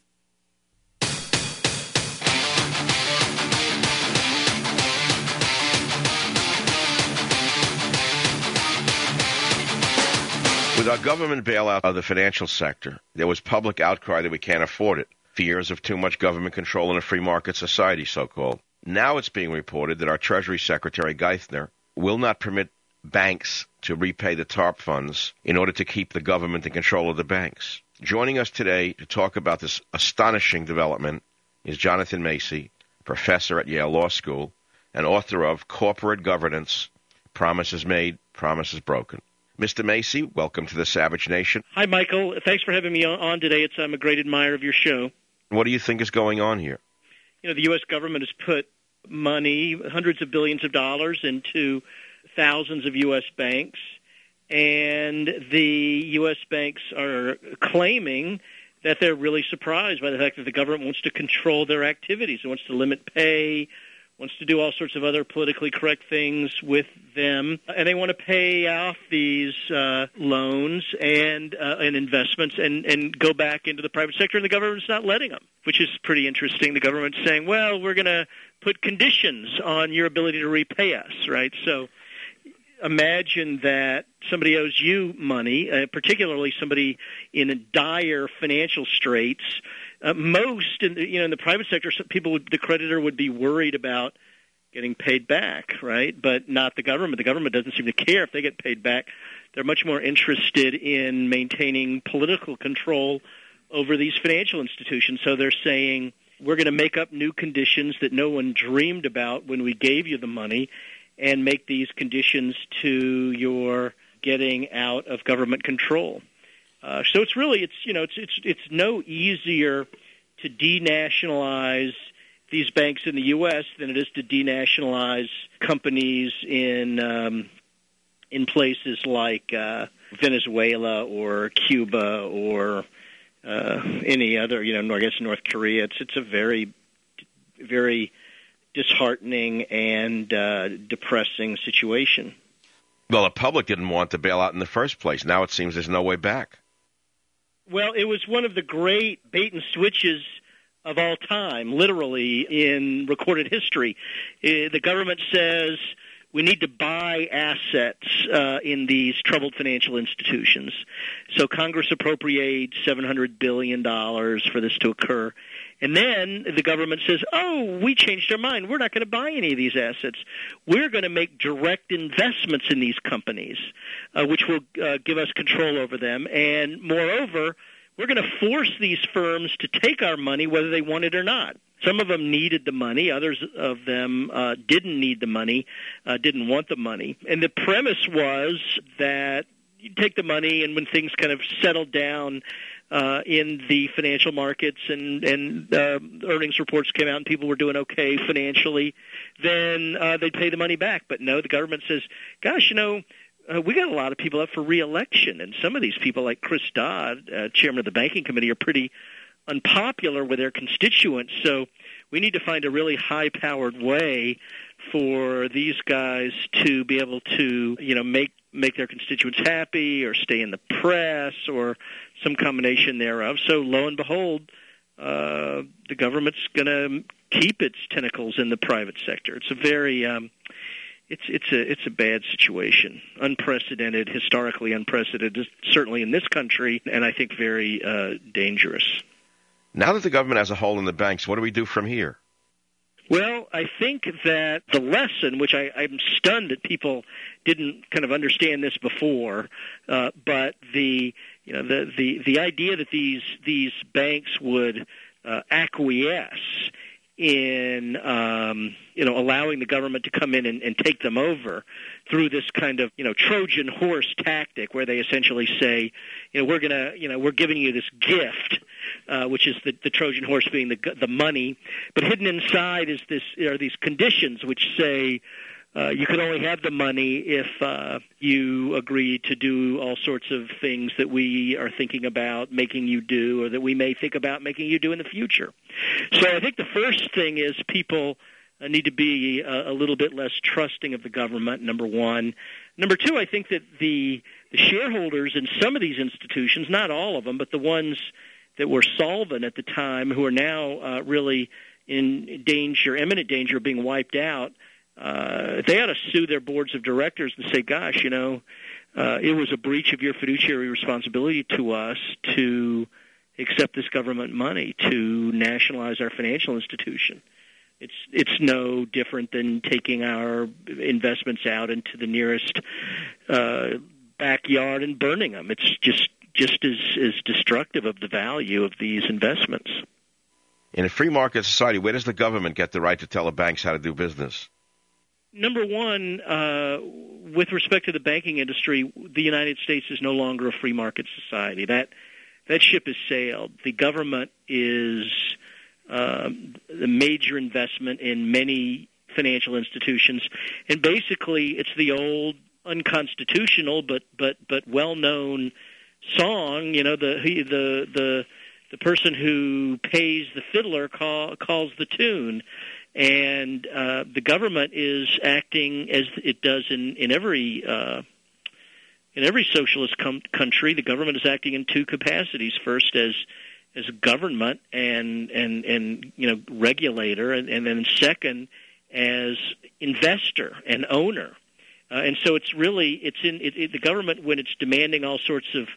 With our government bailout of the financial sector, there was public outcry that we can't afford it. Fears of too much government control in a free market society, so-called. Now it's being reported that our Treasury Secretary Geithner will not permit banks to repay the TARP funds in order to keep the government in control of the banks. Joining us today to talk about this astonishing development is Jonathan Macy, professor at Yale Law School and author of Corporate Governance, Promises Made, Promises Broken. Mister Macy, welcome to the Savage Nation. Hi, Michael. Thanks for having me on today. It's, I'm a great admirer of your show. What do you think is going on here? You know, the U S government has put money, hundreds of billions of dollars, into thousands of U S banks, and the U S banks are claiming that they're really surprised by the fact that the government wants to control their activities. It wants to limit pay, wants to do all sorts of other politically correct things with them, and they want to pay off these uh, loans and uh, and investments and, and go back into the private sector, and the government's not letting them, which is pretty interesting. The government's saying, well, we're going to put conditions on your ability to repay us, right? So imagine that somebody owes you money, uh, particularly somebody in dire financial straits. Uh, most, in the, you know, in the private sector, some people, would, the creditor would be worried about getting paid back, right? But not the government. The government doesn't seem to care if they get paid back. They're much more interested in maintaining political control over these financial institutions. So they're saying, we're going to make up new conditions that no one dreamed about when we gave you the money, and make these conditions to your getting out of government control. Uh, so it's really, it's you know, it's it's it's no easier to denationalize these banks in the U S than it is to denationalize companies in um, in places like uh, Venezuela or Cuba or uh, any other, you know, I guess North Korea. It's it's a very, very disheartening and uh, depressing situation. Well, the public didn't want the bailout in the first place. Now it seems there's no way back. Well, it was one of the great bait and switches of all time, literally, in recorded history. Uh, the government says we need to buy assets uh, in these troubled financial institutions. So Congress appropriates seven hundred billion dollars for this to occur. And then the government says, oh, we changed our mind. We're not going to buy any of these assets. We're going to make direct investments in these companies, uh, which will uh, give us control over them. And moreover, we're going to force these firms to take our money whether they want it or not. Some of them needed the money. Others of them uh, didn't need the money, uh, didn't want the money. And the premise was that you take the money, and when things kind of settled down uh, in the financial markets and, and uh, earnings reports came out and people were doing okay financially, then uh, they'd pay the money back. But no, the government says, gosh, you know, Uh, we got a lot of people up for re-election, and some of these people, like Chris Dodd, uh, chairman of the Banking Committee, are pretty unpopular with their constituents. So we need to find a really high-powered way for these guys to be able to, you know, make make their constituents happy, or stay in the press, or some combination thereof. So lo and behold, uh, the government's going to keep its tentacles in the private sector. It's a very um, It's it's a it's a bad situation, unprecedented, historically unprecedented, certainly in this country, and I think very uh, dangerous. Now that the government has a hold in the banks, what do we do from here? Well, I think that the lesson, which I, I'm stunned that people didn't kind of understand this before, uh, but the you know the, the the idea that these these banks would uh, acquiesce in um, you know allowing the government to come in and, and take them over through this kind of you know Trojan horse tactic, where they essentially say, you know, we're gonna you know we're giving you this gift, uh, which is the, the Trojan horse being the the money, but hidden inside is this are these conditions which say uh, you can only have the money if uh, you agree to do all sorts of things that we are thinking about making you do, or that we may think about making you do in the future. So I think the first thing is people uh, need to be a, a little bit less trusting of the government, number one. Number two, I think that the, the shareholders in some of these institutions, not all of them, but the ones that were solvent at the time, who are now uh, really in danger, imminent danger of being wiped out, uh, they ought to sue their boards of directors and say, gosh, you know, uh, it was a breach of your fiduciary responsibility to us to accept this government money, to nationalize our financial institution. It's it's no different than taking our investments out into the nearest uh, backyard and burning them. It's just just as, as destructive of the value of these investments. In a free market society, where does the government get the right to tell the banks how to do business? Number one, uh, with respect to the banking industry, the United States is no longer a free market society. That That ship has sailed. The government is um, a major investment in many financial institutions, and basically it's the old unconstitutional but but but well-known song. You know, the the the the person who pays the fiddler call, calls the tune, and uh, the government is acting as it does in in every. Uh, In every socialist com- country, the government is acting in two capacities. First, as as government and and and you know regulator, and, and then second, as investor and owner. Uh, and so it's really it's in it, it, the government, when it's demanding all sorts of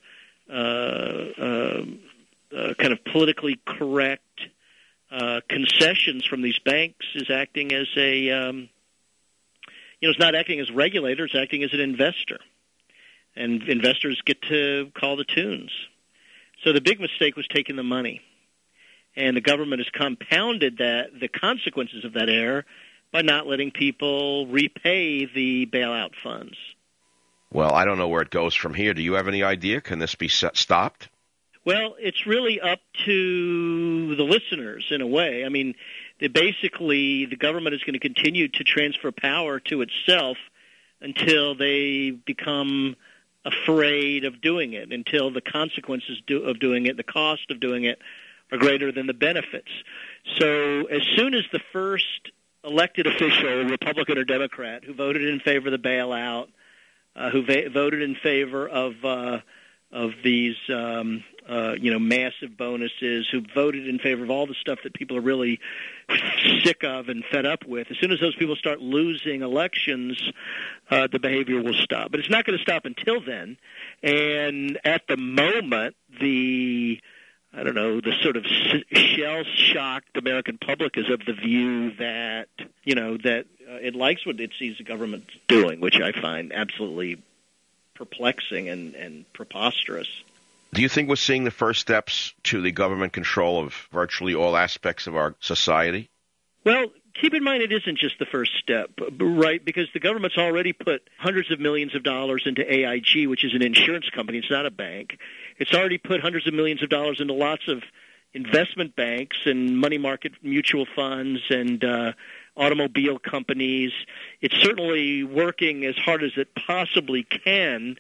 uh, uh, uh, kind of politically correct uh, concessions from these banks, is acting as a um, you know it's not acting as regulator; it's acting as an investor. And investors get to call the tunes. So the big mistake was taking the money. And the government has compounded that the consequences of that error by not letting people repay the bailout funds. Well, I don't know where it goes from here. Do you have any idea? Can this be stopped? Well, it's really up to the listeners in a way. I mean, they basically the government is going to continue to transfer power to itself until they become afraid of doing it, until the consequences do, of doing it, the cost of doing it, are greater than the benefits. So as soon as the first elected official, Republican or Democrat, who voted in favor of the bailout, uh, who va- voted in favor of uh, of these um, uh, you know massive bonuses, who voted in favor of all the stuff that people are really sick of and fed up with, as soon as those people start losing elections, uh, the behavior will stop. But it's not going to stop until then. And at the moment, the I don't know, the sort of shell-shocked American public is of the view that, you know, that uh, it likes what it sees the government doing, which I find absolutely perplexing and, and preposterous. Do you think we're seeing the first steps to the government control of virtually all aspects of our society? Well, keep in mind it isn't just the first step, right? Because the government's already put hundreds of millions of dollars into A I G, which is an insurance company. It's not a bank. It's already put hundreds of millions of dollars into lots of investment banks and money market mutual funds and uh, automobile companies. It's certainly working as hard as it possibly can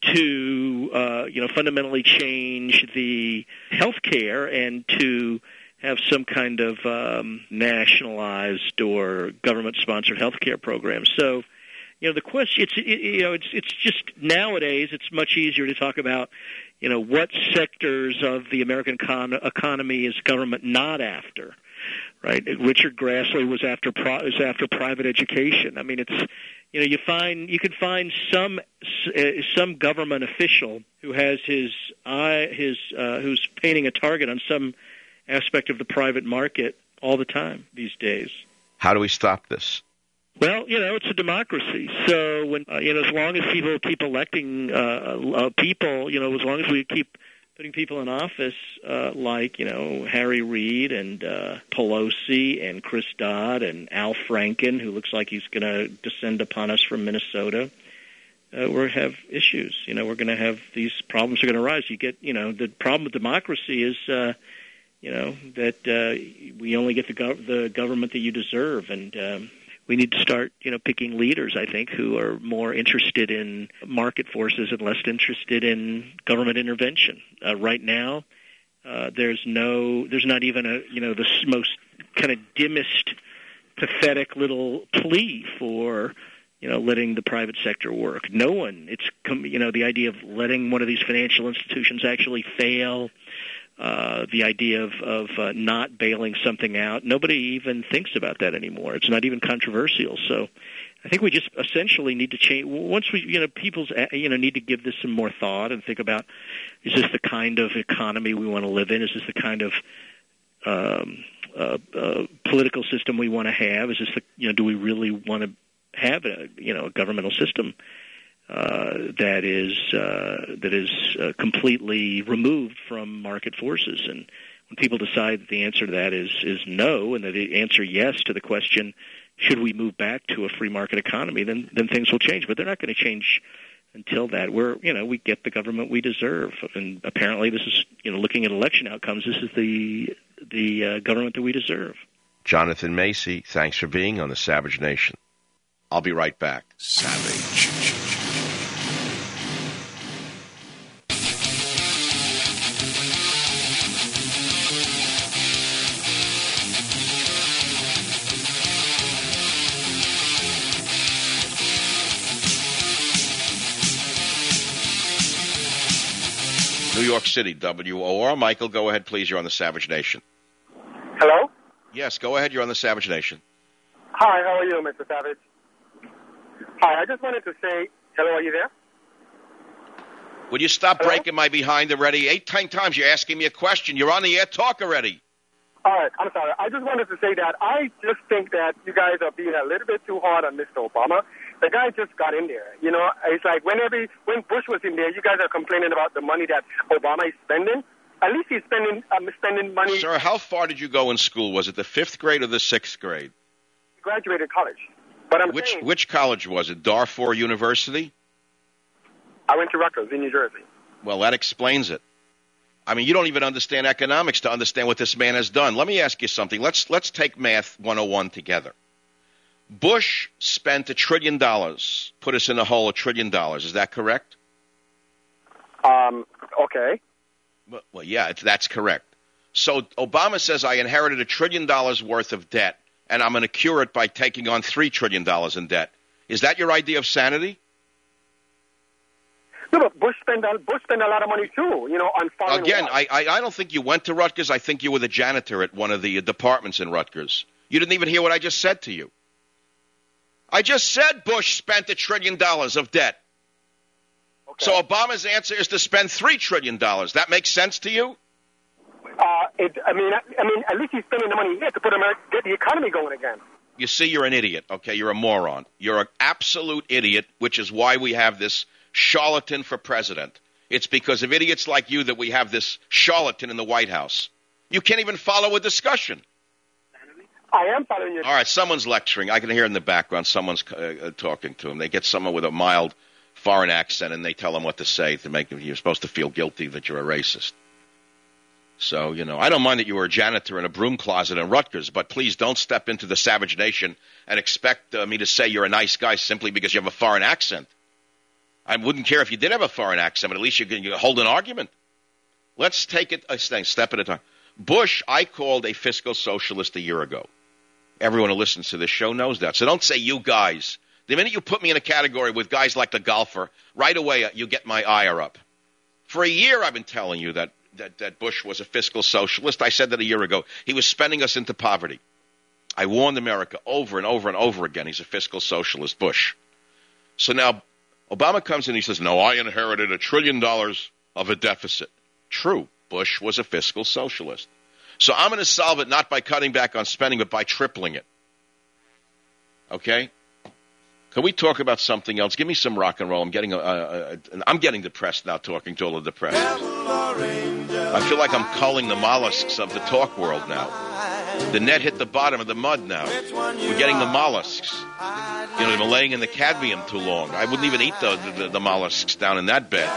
to, uh, you know, fundamentally change the health care and to have some kind of um, nationalized or government-sponsored health care program. So, you know, the question, it's, it, you know, it's, it's just nowadays it's much easier to talk about, you know, what sectors of the American con- economy is government not after, right? Richard Grassley was after pro- was after private education. I mean, it's, you know, you find you can find some uh, some government official who has his eye his uh, who's painting a target on some aspect of the private market all the time these days. How do we stop this? Well, you know, it's a democracy. So when uh, you know, as long as people keep electing uh, uh, people, you know, as long as we keep putting people in office uh, like, you know, Harry Reid and uh, Pelosi and Chris Dodd and Al Franken, who looks like he's going to descend upon us from Minnesota, uh, we're have issues. You know, we're going to have these problems are going to arise. You get, you know, the problem with democracy is, uh, you know, that uh, we only get the, gov- the government that you deserve, and um, we need to start, you know, picking leaders, I think, who are more interested in market forces and less interested in government intervention. Uh, right now, uh, there's no, there's not even a, you know, the most kind of dimmest, pathetic little plea for, you know, letting the private sector work. No one, it's, you know, the idea of letting one of these financial institutions actually fail, Uh, the idea of, of uh, not bailing something out. Nobody even thinks about that anymore. It's not even controversial. So I think we just essentially need to change. Once we, you know, people's, you know, need to give this some more thought and think about, is this the kind of economy we want to live in? Is this the kind of um, uh, uh, political system we want to have? Is this the, you know, do we really want to have a, you know, a governmental system Uh, that is uh, that is uh, completely removed from market forces? And when people decide that the answer to that is is no, and that they answer yes to the question, should we move back to a free market economy, then then things will change. But they're not going to change until that. We're you know we get the government we deserve, and apparently this is you know looking at election outcomes, this is the the uh, government that we deserve. Jonathan Macy, thanks for being on the Savage Nation. I'll be right back. Savage. New York City, W O R. Michael, go ahead, please. You're on the Savage Nation. Hello? Yes, go ahead. You're on the Savage Nation. Hi, how are you, Mister Savage? Hi, I just wanted to say, hello, are you there? Would you stop Hello? breaking my behind already? Eight ten times you're asking me a question. You're on the air. Talk already. All right, I'm sorry. I just wanted to say that I just think that you guys are being a little bit too hard on Mister Obama. The guy just got in there. You know, it's like whenever when Bush was in there, you guys are complaining about the money that Obama is spending. At least he's spending um, spending money. Sir, how far did you go in school? Was it the fifth grade or the sixth grade? He graduated college. But I'm which saying, which college was it? Darfur University? I went to Rutgers in New Jersey. Well, that explains it. I mean, you don't even understand economics to understand what this man has done. Let me ask you something. Let's let's take Math one oh one together. Bush spent a trillion dollars, put us in a hole a trillion dollars. Is that correct? Um, okay. Well, well yeah, it's, that's correct. So Obama says I inherited a trillion dollars worth of debt, and I'm going to cure it by taking on three trillion dollars in debt. Is that your idea of sanity? No, but Bush spent a, Bush spent a lot of money too, you know, on foreign Again, war. I, I I don't think you went to Rutgers. I think you were the janitor at one of the departments in Rutgers. You didn't even hear what I just said to you. I just said Bush spent a trillion dollars of debt. Okay. So Obama's answer is to spend three trillion dollars. That makes sense to you? Uh, it, I mean, I, I mean, at least he's spending the money here to put America, get the economy going again. You see, you're an idiot. Okay, you're a moron. You're an absolute idiot, which is why we have this charlatan for president. It's because of idiots like you that we have this charlatan in the White House. You can't even follow a discussion. I am following you. All right, someone's lecturing. I can hear in the background someone's uh, talking to him. They get someone with a mild foreign accent, and they tell them what to say to make them, you're supposed to feel guilty that you're a racist. So, you know, I don't mind that you were a janitor in a broom closet in Rutgers, but please don't step into the savage nation and expect uh, me to say you're a nice guy simply because you have a foreign accent. I wouldn't care if you did have a foreign accent, but at least you can you hold an argument. Let's take it a step at a time. Bush, I called a fiscal socialist a year ago. Everyone who listens to this show knows that. So don't say you guys. The minute you put me in a category with guys like the golfer, right away uh, you get my ire up. For a year I've been telling you that, that, that Bush was a fiscal socialist. I said that a year ago. He was spending us into poverty. I warned America over and over and over again. He's a fiscal socialist, Bush. So now Obama comes in and he says, no, I inherited a trillion dollars of a deficit. True. Bush was a fiscal socialist. So I'm going to solve it not by cutting back on spending, but by tripling it. Okay? Can we talk about something else? Give me some rock and roll. I'm getting, uh, uh, I'm getting depressed now talking to all the depressed. I feel like I'm culling the mollusks of the talk world now. The net hit the bottom of the mud now. We're getting the mollusks. You know, they've been laying in the cadmium too long. I wouldn't even eat the, the, the mollusks down in that bed.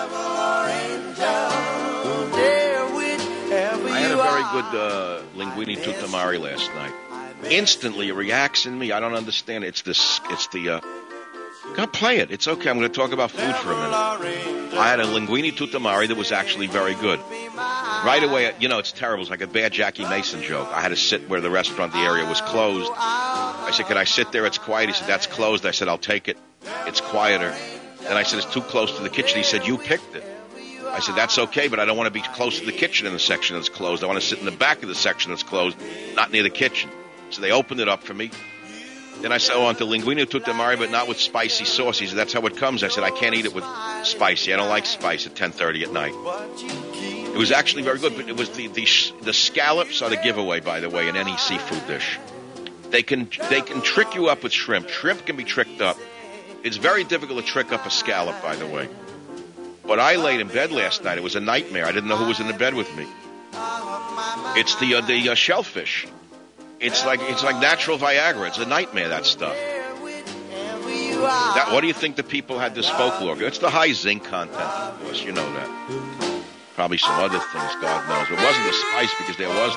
I had a very good uh, linguine tutta mare last night. Instantly, it reacts in me. I don't understand it. It's this. It's the. Uh, Go play it. It's okay. I'm going to talk about food for a minute. I had a linguine tutta mare that was actually very good. Right away, you know, it's terrible. It's like a bad Jackie Mason joke. I had to sit where the restaurant, the area was closed. I said, can I sit there? It's quiet. He said, that's closed. I said, I'll take it. It's quieter. Then I said, it's too close to the kitchen. He said, you picked it. I said, that's okay, but I don't want to be close to the kitchen in the section that's closed. I want to sit in the back of the section that's closed, not near the kitchen. So they opened it up for me. Then I said, oh, on to linguine tutta mare, but not with spicy sauce. He said, that's how it comes. I said, I can't eat it with spicy. I don't like spice at ten thirty at night. It was actually very good, but it was the, the, the scallops are the giveaway, by the way, in any seafood dish. They can, they can trick you up with shrimp. Shrimp can be tricked up. It's very difficult to trick up a scallop, by the way. But I laid in bed last night. It was a nightmare. I didn't know who was in the bed with me. It's the uh, the uh, shellfish. It's like it's like natural Viagra. It's a nightmare, that stuff. That, what do you think the people had this folklore? It's the high zinc content, of course. You know that. Probably some other things, God knows. But it wasn't the spice because there was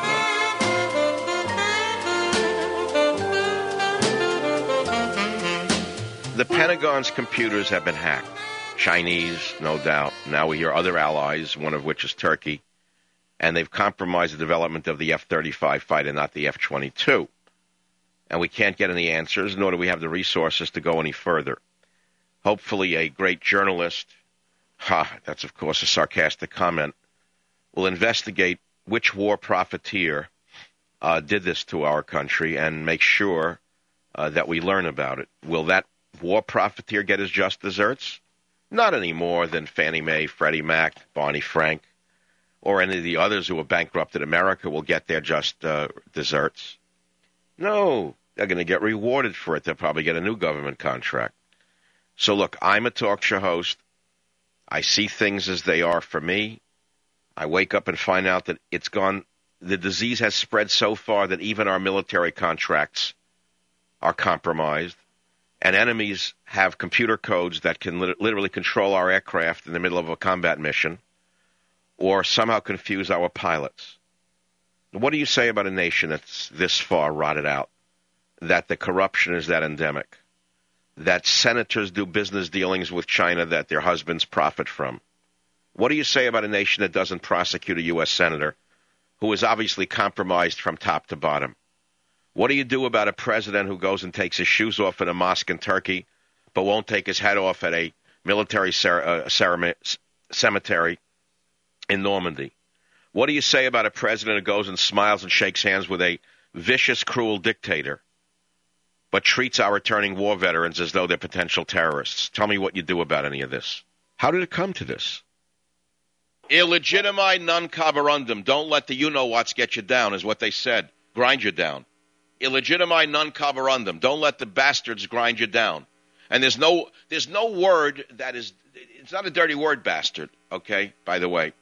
none. The Pentagon's computers have been hacked. Chinese, no doubt. Now we hear other allies, one of which is Turkey. And they've compromised the development of the F thirty-five fighter, not the F twenty-two. And we can't get any answers, nor do we have the resources to go any further. Hopefully a great journalist, ha, that's of course a sarcastic comment, will investigate which war profiteer uh, did this to our country and make sure uh, that we learn about it. Will that war profiteer get his just desserts? Not any more than Fannie Mae, Freddie Mac, Barney Frank, or any of the others who have bankrupted America will get their just uh, desserts. No, they're going to get rewarded for it. They'll probably get a new government contract. So look, I'm a talk show host. I see things as they are for me. I wake up and find out that it's gone. The disease has spread so far that even our military contracts are compromised. And enemies have computer codes that can lit- literally control our aircraft in the middle of a combat mission. or somehow confuse our pilots. What do you say about a nation that's this far rotted out, that the corruption is that endemic, that senators do business dealings with China that their husbands profit from? What do you say about a nation that doesn't prosecute a U S senator who is obviously compromised from top to bottom? What do you do about a president who goes and takes his shoes off in a mosque in Turkey but won't take his head off at a military cer- uh, ceremony, cemetery in Normandy? What do you say about a president who goes and smiles and shakes hands with a vicious, cruel dictator but treats our returning war veterans as though they're potential terrorists? Tell me what you do about any of this. How did it come to this? Illegitimi non carborundum. Don't let the you-know-whats get you down, is what they said. Grind you down. Illegitimi non carborundum. Don't let the bastards grind you down. And there's no there's no word that is, it's not a dirty word, bastard, okay, by the way.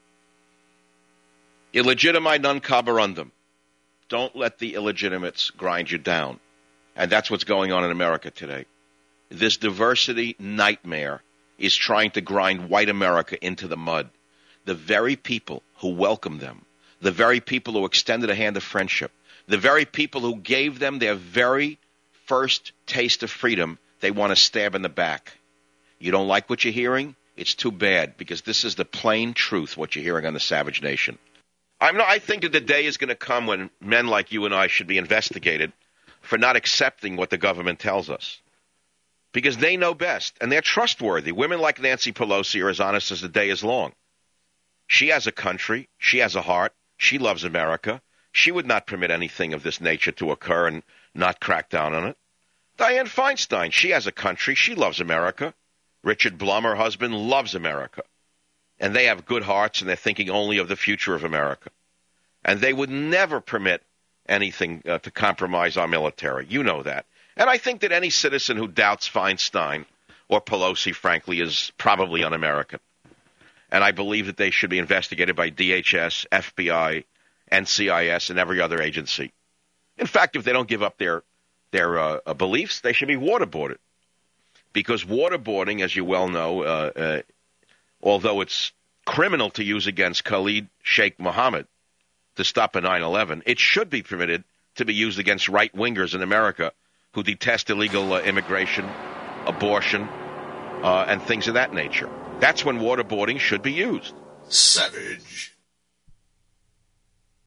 Illegitimi non carborundum. Don't let the illegitimates grind you down. And that's what's going on in America today. This diversity nightmare is trying to grind white America into the mud. The very people who welcomed them, the very people who extended a hand of friendship, the very people who gave them their very first taste of freedom, they want to stab in the back. You don't like what you're hearing? It's too bad, because this is the plain truth, what you're hearing on the Savage Nation. I'm not, I think that the day is going to come when men like you and I should be investigated for not accepting what the government tells us, because they know best, and they're trustworthy. Women like Nancy Pelosi are as honest as the day is long. She has a country. She has a heart. She loves America. She would not permit anything of this nature to occur and not crack down on it. Dianne Feinstein, she has a country. She loves America. Richard Blum, her husband, loves America. And they have good hearts, and they're thinking only of the future of America. And they would never permit anything uh, to compromise our military. You know that. And I think that any citizen who doubts Feinstein or Pelosi, frankly, is probably un-American. And I believe that they should be investigated by D H S, F B I, N C I S, and every other agency. In fact, if they don't give up their their uh, beliefs, they should be waterboarded. Because waterboarding, as you well know, uh, uh, although it's criminal to use against Khalid Sheikh Mohammed to stop a nine eleven, it should be permitted to be used against right-wingers in America who detest illegal uh, immigration, abortion, uh, and things of that nature. That's when waterboarding should be used. Savage.